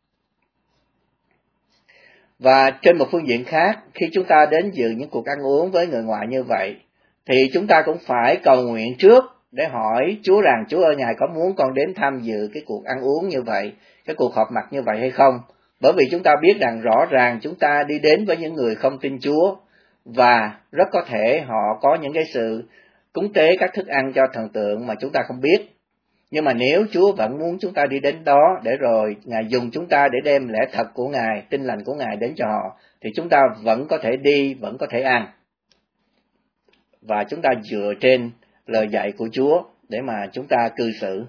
Và trên một phương diện khác, khi chúng ta đến dự những cuộc ăn uống với người ngoại như vậy, thì chúng ta cũng phải cầu nguyện trước để hỏi Chúa rằng Chúa ơi, Ngài có muốn con đến tham dự cái cuộc ăn uống như vậy, cái cuộc họp mặt như vậy hay không? Bởi vì chúng ta biết rằng rõ ràng chúng ta đi đến với những người không tin Chúa và rất có thể họ có những cái sự cúng tế các thức ăn cho thần tượng mà chúng ta không biết. Nhưng mà nếu Chúa vẫn muốn chúng ta đi đến đó để rồi Ngài dùng chúng ta để đem lẽ thật của Ngài, tin lành của Ngài đến cho họ, thì chúng ta vẫn có thể đi, vẫn có thể ăn. Và chúng ta dựa trên lời dạy của Chúa để mà chúng ta cư xử.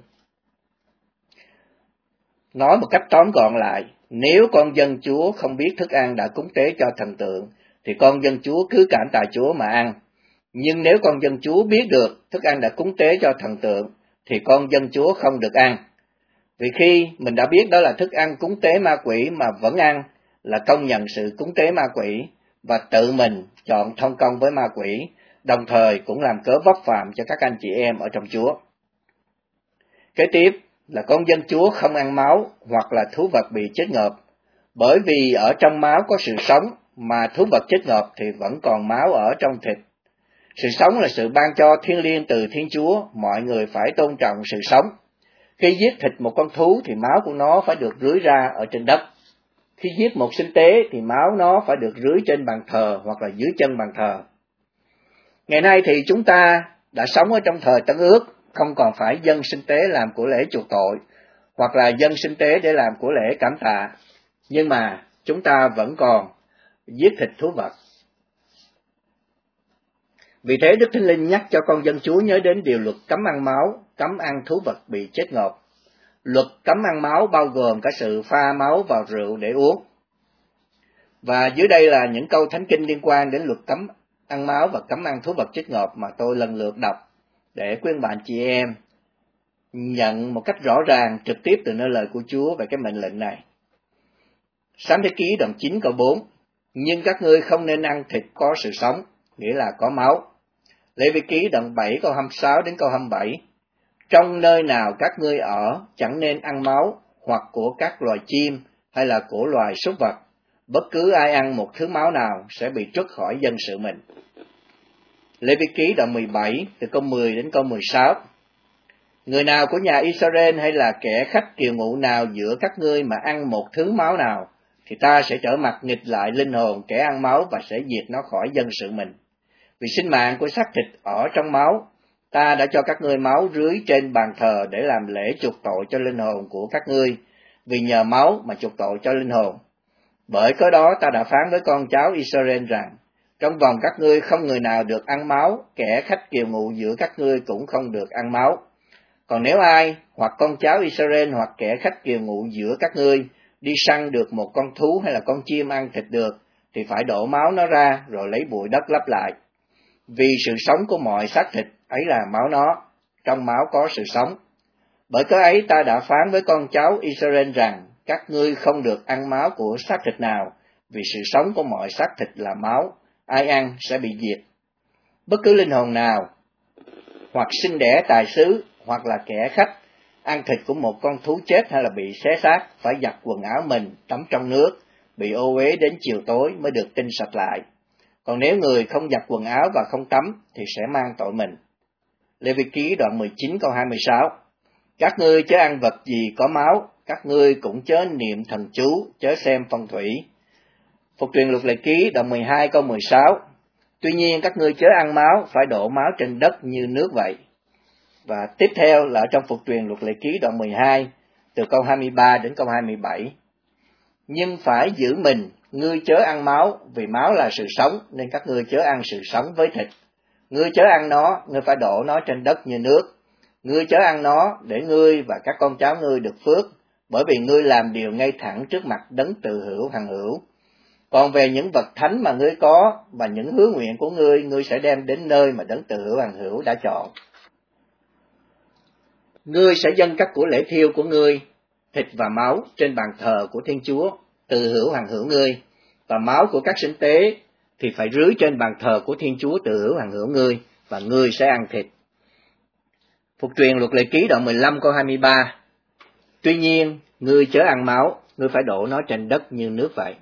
Nói một cách tóm gọn lại, nếu con dân Chúa không biết thức ăn đã cúng tế cho thần tượng, thì con dân Chúa cứ cảm tạ Chúa mà ăn. Nhưng nếu con dân Chúa biết được thức ăn đã cúng tế cho thần tượng, thì con dân Chúa không được ăn. Vì khi mình đã biết đó là thức ăn cúng tế ma quỷ mà vẫn ăn, là công nhận sự cúng tế ma quỷ, và tự mình chọn thông công với ma quỷ, đồng thời cũng làm cớ vấp phạm cho các anh chị em ở trong Chúa. Kế tiếp là con dân Chúa không ăn máu hoặc là thú vật bị chết ngộp, bởi vì ở trong máu có sự sống, mà thú vật chết ngộp thì vẫn còn máu ở trong thịt. Sự sống là sự ban cho thiêng liêng từ Thiên Chúa, mọi người phải tôn trọng sự sống. Khi giết thịt một con thú thì máu của nó phải được rưới ra ở trên đất. Khi giết một sinh tế thì máu nó phải được rưới trên bàn thờ hoặc là dưới chân bàn thờ. Ngày nay thì chúng ta đã sống ở trong thời Tân Ước, không còn phải dâng sinh tế làm của lễ chuộc tội, hoặc là dâng sinh tế để làm của lễ cảm tạ. Nhưng mà chúng ta vẫn còn giết thịt thú vật. Vì thế Đức Thánh Linh nhắc cho con dân Chúa nhớ đến điều luật cấm ăn máu, cấm ăn thú vật bị chết ngộp. Luật cấm ăn máu bao gồm cả sự pha máu vào rượu để uống. Và dưới đây là những câu thánh kinh liên quan đến luật cấm ăn máu và cấm ăn thú vật chết ngộp mà tôi lần lượt đọc để khuyên bạn chị em nhận một cách rõ ràng trực tiếp từ nơi lời của Chúa về cái mệnh lệnh này. Sáng thế ký đoạn chín câu bốn: Nhưng các ngươi không nên ăn thịt có sự sống, nghĩa là có máu. Lê Vi ký đoạn bảy câu hai mươi sáu đến câu hai mươi bảy: Trong nơi nào các ngươi ở chẳng nên ăn máu, hoặc của các loài chim hay là của loài súc vật. Bất cứ ai ăn một thứ máu nào sẽ bị trút khỏi dân sự mình. Lê Vi ký đoạn mười bảy từ câu mười đến câu mười sáu: Người nào của nhà Israel hay là kẻ khách kiều ngụ nào giữa các ngươi mà ăn một thứ máu nào, thì ta sẽ trở mặt nghịch lại linh hồn kẻ ăn máu và sẽ diệt nó khỏi dân sự mình. Vì sinh mạng của xác thịt ở trong máu, ta đã cho các ngươi máu rưới trên bàn thờ để làm lễ chuộc tội cho linh hồn của các ngươi, vì nhờ máu mà chuộc tội cho linh hồn. Bởi cớ đó ta đã phán với con cháu Israel rằng, trong vòng các ngươi không người nào được ăn máu, kẻ khách kiều ngụ giữa các ngươi cũng không được ăn máu. Còn nếu ai, hoặc con cháu Israel hoặc kẻ khách kiều ngụ giữa các ngươi, đi săn được một con thú hay là con chim ăn thịt được, thì phải đổ máu nó ra rồi lấy bụi đất lấp lại. Vì sự sống của mọi xác thịt ấy là máu nó, trong máu có sự sống. Bởi cớ ấy ta đã phán với con cháu Israel rằng, các ngươi không được ăn máu của xác thịt nào, vì sự sống của mọi xác thịt là máu, ai ăn sẽ bị diệt. Bất cứ linh hồn nào, hoặc sinh đẻ tài xứ, hoặc là kẻ khách, ăn thịt của một con thú chết hay là bị xé xác, phải giặt quần áo mình, tắm trong nước, bị ô uế đến chiều tối mới được tinh sạch lại. Còn nếu người không giặt quần áo và không tắm, thì sẽ mang tội mình. Lê Vi Ký đoạn mười chín câu hai mươi sáu. Các ngươi chớ ăn vật gì có máu, các ngươi cũng chớ niệm thần chú, chớ xem phong thủy. Phục truyền Luật Lệ Ký đoạn mười hai câu mười sáu. Tuy nhiên các ngươi chớ ăn máu, phải đổ máu trên đất như nước vậy. Và tiếp theo là ở trong Phục truyền Luật Lệ Ký đoạn mười hai, từ câu hai mươi ba đến câu hai mươi bảy. Nhưng phải giữ mình, ngươi chớ ăn máu, vì máu là sự sống, nên các ngươi chớ ăn sự sống với thịt. Ngươi chớ ăn nó, ngươi phải đổ nó trên đất như nước. Ngươi chớ ăn nó, để ngươi và các con cháu ngươi được phước, bởi vì ngươi làm điều ngay thẳng trước mặt đấng tự hữu hằng hữu. Còn về những vật thánh mà ngươi có, và những hứa nguyện của ngươi, ngươi sẽ đem đến nơi mà đấng tự hữu hằng hữu đã chọn. Ngươi sẽ dâng các của lễ thiêu của ngươi, thịt và máu trên bàn thờ của Thiên Chúa, tự hữu hằng hữu ngươi, và máu của các sinh tế thì phải rưới trên bàn thờ của Thiên Chúa tự hữu hằng hữu ngươi, và ngươi sẽ ăn thịt. Phục truyền Luật Lệ Ký đoạn mười lăm câu hai mươi ba. Tuy nhiên, ngươi chớ ăn máu, ngươi phải đổ nó trên đất như nước vậy.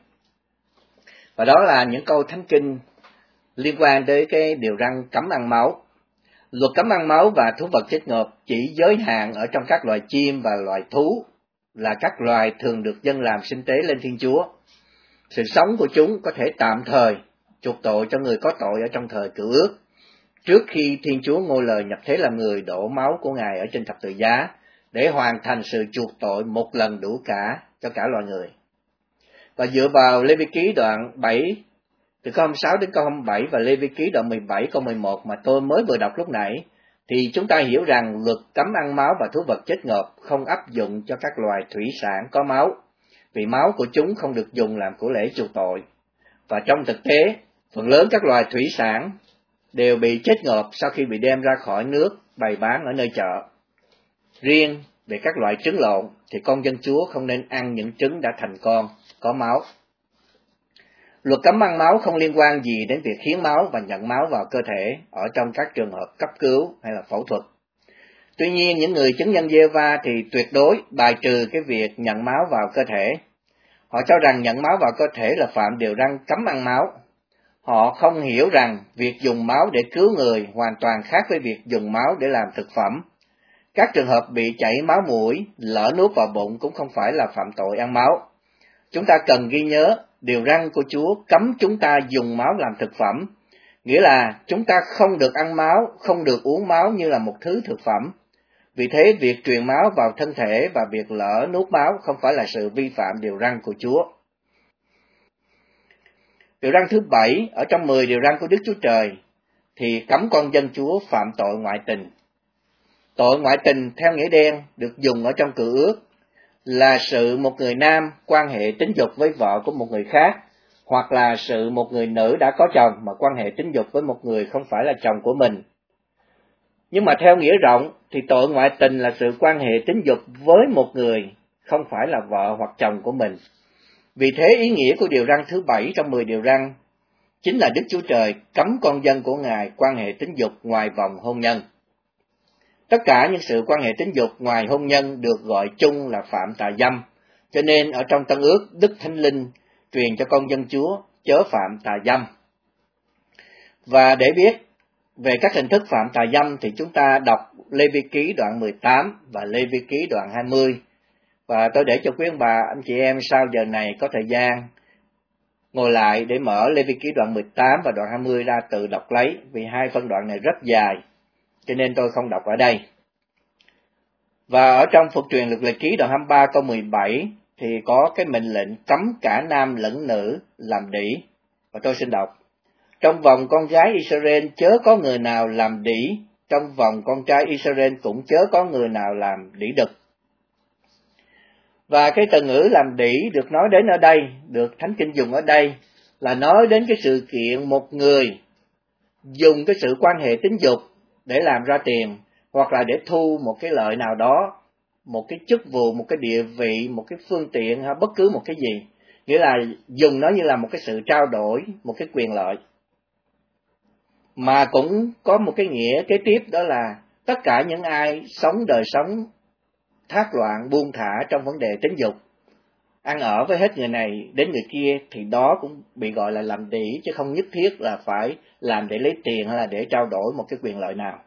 Và đó là những câu thánh kinh liên quan tới cái điều răn cấm ăn máu. Luật cấm ăn máu và thú vật chết ngộp chỉ giới hạn ở trong các loài chim và loài thú, là các loài thường được dâng làm sinh tế lên Thiên Chúa. Sự sống của chúng có thể tạm thời chuộc tội cho người có tội ở trong thời Cựu Ước, trước khi Thiên Chúa ngôi lời nhập thế làm người đổ máu của Ngài ở trên thập tự giá, để hoàn thành sự chuộc tội một lần đủ cả cho cả loài người. Và dựa vào Lê Vi Ký đoạn bảy, từ câu hai mươi sáu đến câu hai mươi bảy, và Lê Vi Ký đoạn mười bảy câu mười một mà tôi mới vừa đọc lúc nãy, thì chúng ta hiểu rằng luật cấm ăn máu và thú vật chết ngộp không áp dụng cho các loài thủy sản có máu, vì máu của chúng không được dùng làm của lễ chuộc tội. Và trong thực tế, phần lớn các loài thủy sản đều bị chết ngộp sau khi bị đem ra khỏi nước bày bán ở nơi chợ. Riêng về các loại trứng lộn thì con dân Chúa không nên ăn những trứng đã thành con, có máu. Luật cấm ăn máu không liên quan gì đến việc hiến máu và nhận máu vào cơ thể ở trong các trường hợp cấp cứu hay là phẫu thuật. Tuy nhiên, những người chứng nhân Giê-hô-va thì tuyệt đối bài trừ cái việc nhận máu vào cơ thể. Họ cho rằng nhận máu vào cơ thể là phạm điều răn cấm ăn máu. Họ không hiểu rằng việc dùng máu để cứu người hoàn toàn khác với việc dùng máu để làm thực phẩm. Các trường hợp bị chảy máu mũi, lỡ nuốt vào bụng cũng không phải là phạm tội ăn máu. Chúng ta cần ghi nhớ, điều răn của Chúa cấm chúng ta dùng máu làm thực phẩm, nghĩa là chúng ta không được ăn máu, không được uống máu như là một thứ thực phẩm. Vì thế, việc truyền máu vào thân thể và việc lỡ nuốt máu không phải là sự vi phạm điều răn của Chúa. Điều răn thứ bảy, ở trong mười điều răn của Đức Chúa Trời, thì cấm con dân Chúa phạm tội ngoại tình. Tội ngoại tình theo nghĩa đen được dùng ở trong Cựu Ước là sự một người nam quan hệ tính dục với vợ của một người khác, hoặc là sự một người nữ đã có chồng mà quan hệ tính dục với một người không phải là chồng của mình. Nhưng mà theo nghĩa rộng thì tội ngoại tình là sự quan hệ tính dục với một người không phải là vợ hoặc chồng của mình. Vì thế, ý nghĩa của điều răn thứ bảy trong mười điều răn chính là Đức Chúa Trời cấm con dân của Ngài quan hệ tính dục ngoài vòng hôn nhân. Tất cả những sự quan hệ tính dục ngoài hôn nhân được gọi chung là phạm tà dâm. Cho nên ở trong Tân Ước, Đức Thánh Linh truyền cho con dân Chúa chớ phạm tà dâm. Và để biết về các hình thức phạm tà dâm thì chúng ta đọc Lê Vi Ký đoạn mười tám và Lê Vi Ký đoạn hai mươi. Và tôi để cho quý ông bà, anh chị em sau giờ này có thời gian ngồi lại để mở Lê Vi Ký đoạn mười tám và đoạn hai mươi ra tự đọc lấy, vì hai phân đoạn này rất dài, cho nên tôi không đọc ở đây. Và ở trong Phục truyền Luật Lệ Ký đoạn hai mươi ba câu mười bảy thì có cái mệnh lệnh cấm cả nam lẫn nữ làm đỉ. Và tôi xin đọc. Trong vòng con gái Israel chớ có người nào làm đỉ, trong vòng con trai Israel cũng chớ có người nào làm đỉ đực. Và cái từ ngữ làm đỉ được nói đến ở đây, được Thánh Kinh dùng ở đây, là nói đến cái sự kiện một người dùng cái sự quan hệ tính dục để làm ra tiền, hoặc là để thu một cái lợi nào đó một cái chức vụ, một cái địa vị, một cái phương tiện hay bất cứ một cái gì. Nghĩa là dùng nó như là một cái sự trao đổi, một cái quyền lợi. Mà cũng có một cái nghĩa kế tiếp, đó là tất cả những ai sống đời sống thác loạn, buông thả trong vấn đề tính dục, ăn ở với hết người này đến người kia, thì đó cũng bị gọi là làm đỉ, chứ không nhất thiết là phải làm để lấy tiền hay là để trao đổi một cái quyền lợi nào.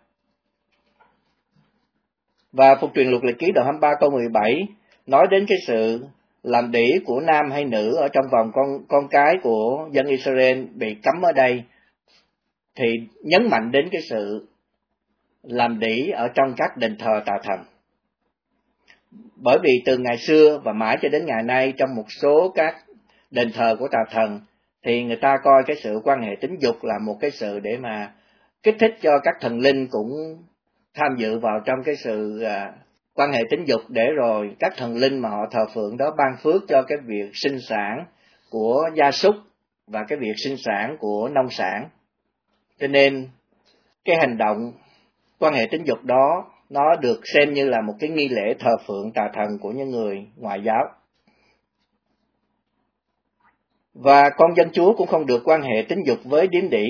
Và Phục truyền luật Lệ Ký đoạn hai mươi ba câu mười bảy nói đến cái sự làm đỉ của nam hay nữ ở trong vòng con con cái của dân Israel bị cấm ở đây, thì nhấn mạnh đến cái sự làm đỉ ở trong các đền thờ tà thần. Bởi vì từ ngày xưa và mãi cho đến ngày nay, trong một số các đền thờ của tà thần thì người ta coi cái sự quan hệ tính dục là một cái sự để mà kích thích cho các thần linh cũng tham dự vào trong cái sự à, quan hệ tính dục, để rồi các thần linh mà họ thờ phượng đó ban phước cho cái việc sinh sản của gia súc và cái việc sinh sản của nông sản. Cho nên cái hành động quan hệ tính dục đó nó được xem như là một cái nghi lễ thờ phượng tà thần của những người ngoại giáo. Và con dân Chúa cũng không được quan hệ tính dục với điếm đỉ.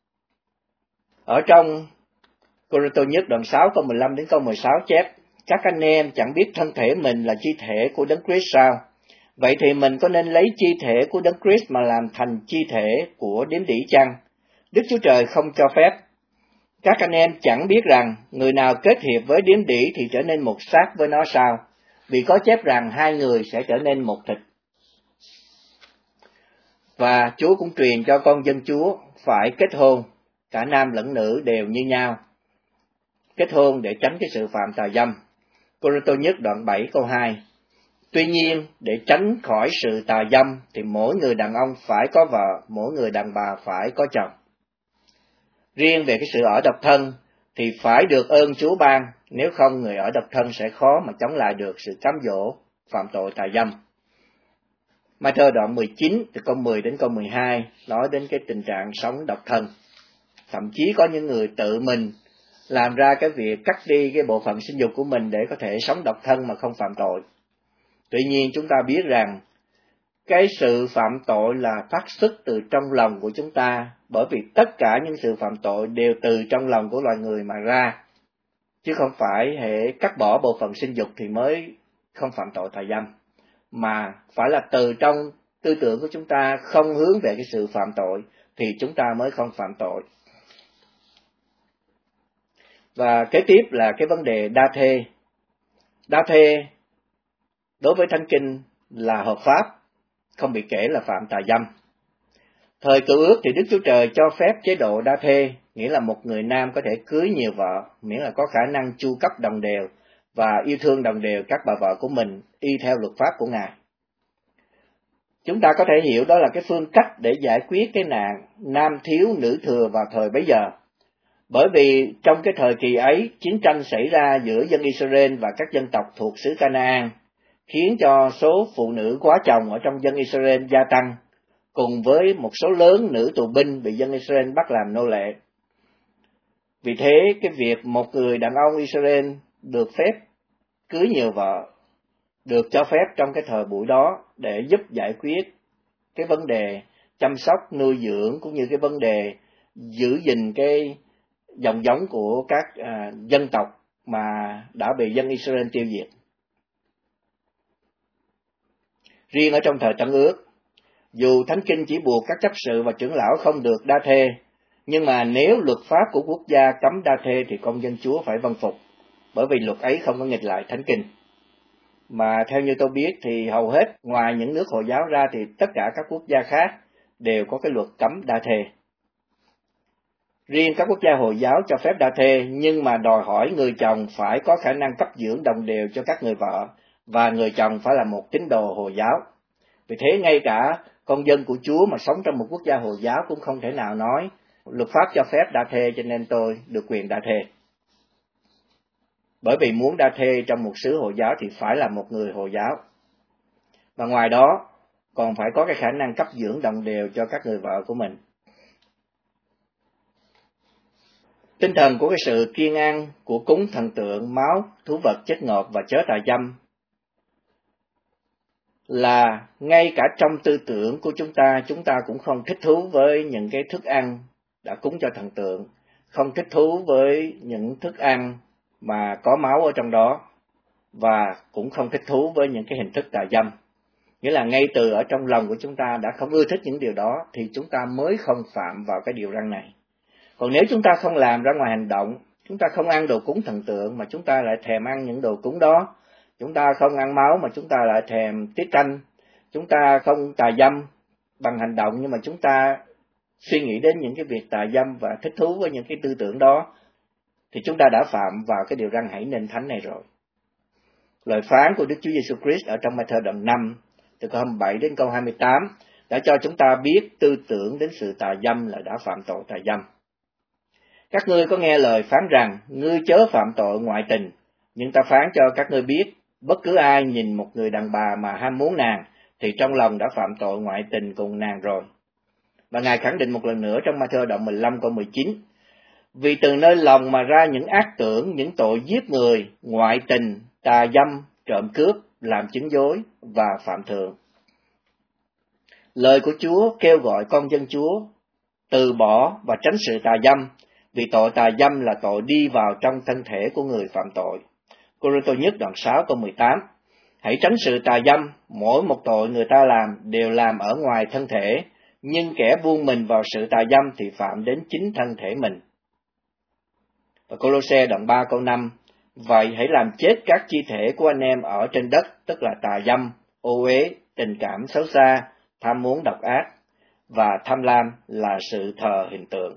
Ở trong Cô-rinh-tô nhất đoạn sáu câu mười lăm đến câu mười sáu chép: các anh em chẳng biết thân thể mình là chi thể của Đấng Christ sao? Vậy thì mình có nên lấy chi thể của Đấng Christ mà làm thành chi thể của điếm đỉ chăng? Đức Chúa Trời không cho phép. Các anh em chẳng biết rằng người nào kết hiệp với điếm đỉ thì trở nên một xác với nó sao? Vì có chép rằng hai người sẽ trở nên một thịt. Và Chúa cũng truyền cho con dân Chúa phải kết hôn, cả nam lẫn nữ đều như nhau. Kết hôn để tránh cái sự phạm tà dâm. Cô-rinh-tô nhất đoạn bảy câu hai. Tuy nhiên, để tránh khỏi sự tà dâm thì mỗi người đàn ông phải có vợ, mỗi người đàn bà phải có chồng. Riêng về cái sự ở độc thân thì phải được ơn Chúa ban, nếu không người ở độc thân sẽ khó mà chống lại được sự cám dỗ phạm tội tà dâm. Ma-thơ đoạn mười chín từ câu mười đến câu mười hai nói đến cái tình trạng sống độc thân. Thậm chí có những người tự mình làm ra cái việc cắt đi cái bộ phận sinh dục của mình để có thể sống độc thân mà không phạm tội. Tuy nhiên chúng ta biết rằng cái sự phạm tội là phát xuất từ trong lòng của chúng ta, bởi vì tất cả những sự phạm tội đều từ trong lòng của loài người mà ra, chứ không phải hệ cắt bỏ bộ phận sinh dục thì mới không phạm tội tà dâm, mà phải là từ trong tư tưởng của chúng ta không hướng về cái sự phạm tội thì chúng ta mới không phạm tội. Và kế tiếp là cái vấn đề đa thê. Đa thê đối với Thánh Kinh là hợp pháp, không bị kể là phạm tà dâm. Thời Cựu Ước thì Đức Chúa Trời cho phép chế độ đa thê, nghĩa là một người nam có thể cưới nhiều vợ, miễn là có khả năng chu cấp đồng đều và yêu thương đồng đều các bà vợ của mình, y theo luật pháp của Ngài. Chúng ta có thể hiểu đó là cái phương cách để giải quyết cái nạn nam thiếu nữ thừa vào thời bấy giờ. Bởi vì trong cái thời kỳ ấy, chiến tranh xảy ra giữa dân Israel và các dân tộc thuộc xứ Canaan, khiến cho số phụ nữ quá chồng ở trong dân Israel gia tăng, cùng với một số lớn nữ tù binh bị dân Israel bắt làm nô lệ. Vì thế, cái việc một người đàn ông Israel được phép cưới nhiều vợ, được cho phép trong cái thời buổi đó để giúp giải quyết cái vấn đề chăm sóc, nuôi dưỡng, cũng như cái vấn đề giữ gìn cái dòng giống của các à, dân tộc mà đã bị dân Israel tiêu diệt. Riêng ở trong thời Tân Ước, dù Thánh Kinh chỉ buộc các chấp sự và trưởng lão không được đa thê, nhưng mà nếu luật pháp của quốc gia cấm đa thê thì con dân Chúa phải vâng phục, bởi vì luật ấy không có nghịch lại Thánh Kinh. Mà theo như tôi biết thì hầu hết ngoài những nước Hồi giáo ra thì tất cả các quốc gia khác đều có cái luật cấm đa thê. Riêng các quốc gia Hồi giáo cho phép đa thê, nhưng mà đòi hỏi người chồng phải có khả năng cấp dưỡng đồng đều cho các người vợ, và người chồng phải là một tín đồ Hồi giáo. Vì thế ngay cả con dân của Chúa mà sống trong một quốc gia Hồi giáo cũng không thể nào nói luật pháp cho phép đa thê cho nên tôi được quyền đa thê. Bởi vì muốn đa thê trong một xứ Hồi giáo thì phải là một người Hồi giáo. Và ngoài đó còn phải có cái khả năng cấp dưỡng đồng đều cho các người vợ của mình. Tinh thần của cái sự kiêng ăn của cúng thần tượng, máu, thú vật chết ngọt và chớ tà dâm là ngay cả trong tư tưởng của chúng ta, chúng ta cũng không thích thú với những cái thức ăn đã cúng cho thần tượng, không thích thú với những thức ăn mà có máu ở trong đó, và cũng không thích thú với những cái hình thức tà dâm. Nghĩa là ngay từ ở trong lòng của chúng ta đã không ưa thích những điều đó, thì chúng ta mới không phạm vào cái điều răn này. Còn nếu chúng ta không làm ra ngoài hành động, chúng ta không ăn đồ cúng thần tượng mà chúng ta lại thèm ăn những đồ cúng đó, chúng ta không ăn máu mà chúng ta lại thèm tiết canh, chúng ta không tà dâm bằng hành động nhưng mà chúng ta suy nghĩ đến những cái việc tà dâm và thích thú với những cái tư tưởng đó, thì chúng ta đã phạm vào cái điều răn hãy nên thánh này rồi. Lời phán của Đức Chúa Giêsu Christ ở trong Ma-thi-ơ đoạn năm, từ câu hai mươi bảy đến câu hai mươi tám, đã cho chúng ta biết tư tưởng đến sự tà dâm là đã phạm tội tà dâm. Các ngươi có nghe lời phán rằng, ngươi chớ phạm tội ngoại tình, nhưng ta phán cho các ngươi biết, bất cứ ai nhìn một người đàn bà mà ham muốn nàng, thì trong lòng đã phạm tội ngoại tình cùng nàng rồi. Và Ngài khẳng định một lần nữa trong Ma-thi-ơ đoạn mười lăm câu mười chín, vì từ nơi lòng mà ra những ác tưởng, những tội giết người, ngoại tình, tà dâm, trộm cướp, làm chứng dối và phạm thượng. Lời của Chúa kêu gọi con dân Chúa từ bỏ và tránh sự tà dâm, vì tội tà dâm là tội đi vào trong thân thể của người phạm tội. Cô-rinh-tô nhất đoạn sáu câu mười tám, hãy tránh sự tà dâm, mỗi một tội người ta làm đều làm ở ngoài thân thể, nhưng kẻ buông mình vào sự tà dâm thì phạm đến chính thân thể mình. Và Cô-lô-se đoạn ba câu năm, vậy hãy làm chết các chi thể của anh em ở trên đất, tức là tà dâm, ô uế, tình cảm xấu xa, tham muốn độc ác, và tham lam là sự thờ hình tượng.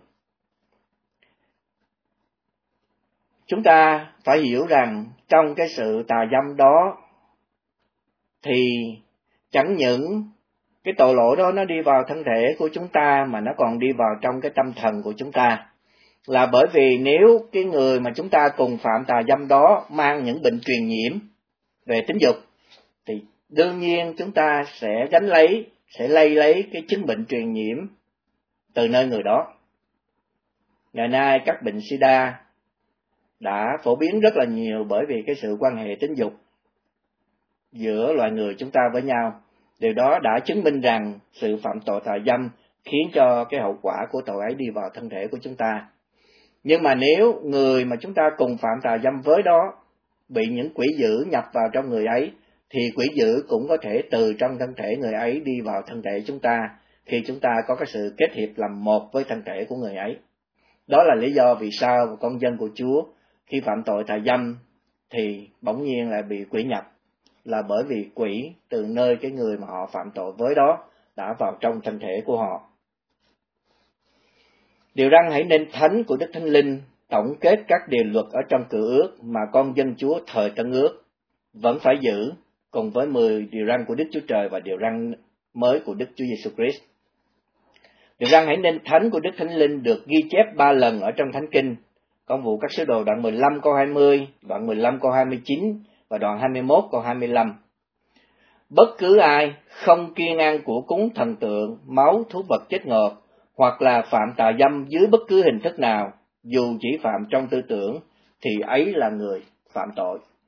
Chúng ta phải hiểu rằng trong cái sự tà dâm đó thì chẳng những cái tội lỗi đó nó đi vào thân thể của chúng ta mà nó còn đi vào trong cái tâm thần của chúng ta. Là bởi vì nếu cái người mà chúng ta cùng phạm tà dâm đó mang những bệnh truyền nhiễm về tính dục, thì đương nhiên chúng ta sẽ gánh lấy, sẽ lây lấy cái chứng bệnh truyền nhiễm từ nơi người đó. Ngày nay các bệnh sida đã phổ biến rất là nhiều bởi vì cái sự quan hệ tính dục giữa loài người chúng ta với nhau. Điều đó đã chứng minh rằng sự phạm tội tà dâm khiến cho cái hậu quả của tội ấy đi vào thân thể của chúng ta. Nhưng mà nếu người mà chúng ta cùng phạm tà dâm với đó bị những quỷ dữ nhập vào trong người ấy, thì quỷ dữ cũng có thể từ trong thân thể người ấy đi vào thân thể chúng ta, khi chúng ta có cái sự kết hiệp làm một với thân thể của người ấy. Đó là lý do vì sao con dân của Chúa khi phạm tội tà dâm thì bỗng nhiên lại bị quỷ nhập, là bởi vì quỷ từ nơi cái người mà họ phạm tội với đó đã vào trong thân thể của họ. Điều răn hãy nên thánh của Đức Thánh Linh tổng kết các điều luật ở trong Cựu Ước mà con dân Chúa thời Tân Ước vẫn phải giữ, cùng với mười điều răn của Đức Chúa Trời và điều răn mới của Đức Chúa Giêsu Christ. Điều răn hãy nên thánh của Đức Thánh Linh được ghi chép ba lần ở trong Thánh Kinh. Công vụ các sứ đồ đoạn mười lăm câu hai mươi, đoạn mười lăm câu hai mươi chín và đoạn hai mươi mốt câu hai mươi lăm. Bất cứ ai không kiêng ăn của cúng thần tượng, máu, thú vật chết ngọt, hoặc là phạm tà dâm dưới bất cứ hình thức nào, dù chỉ phạm trong tư tưởng, thì ấy là người phạm tội.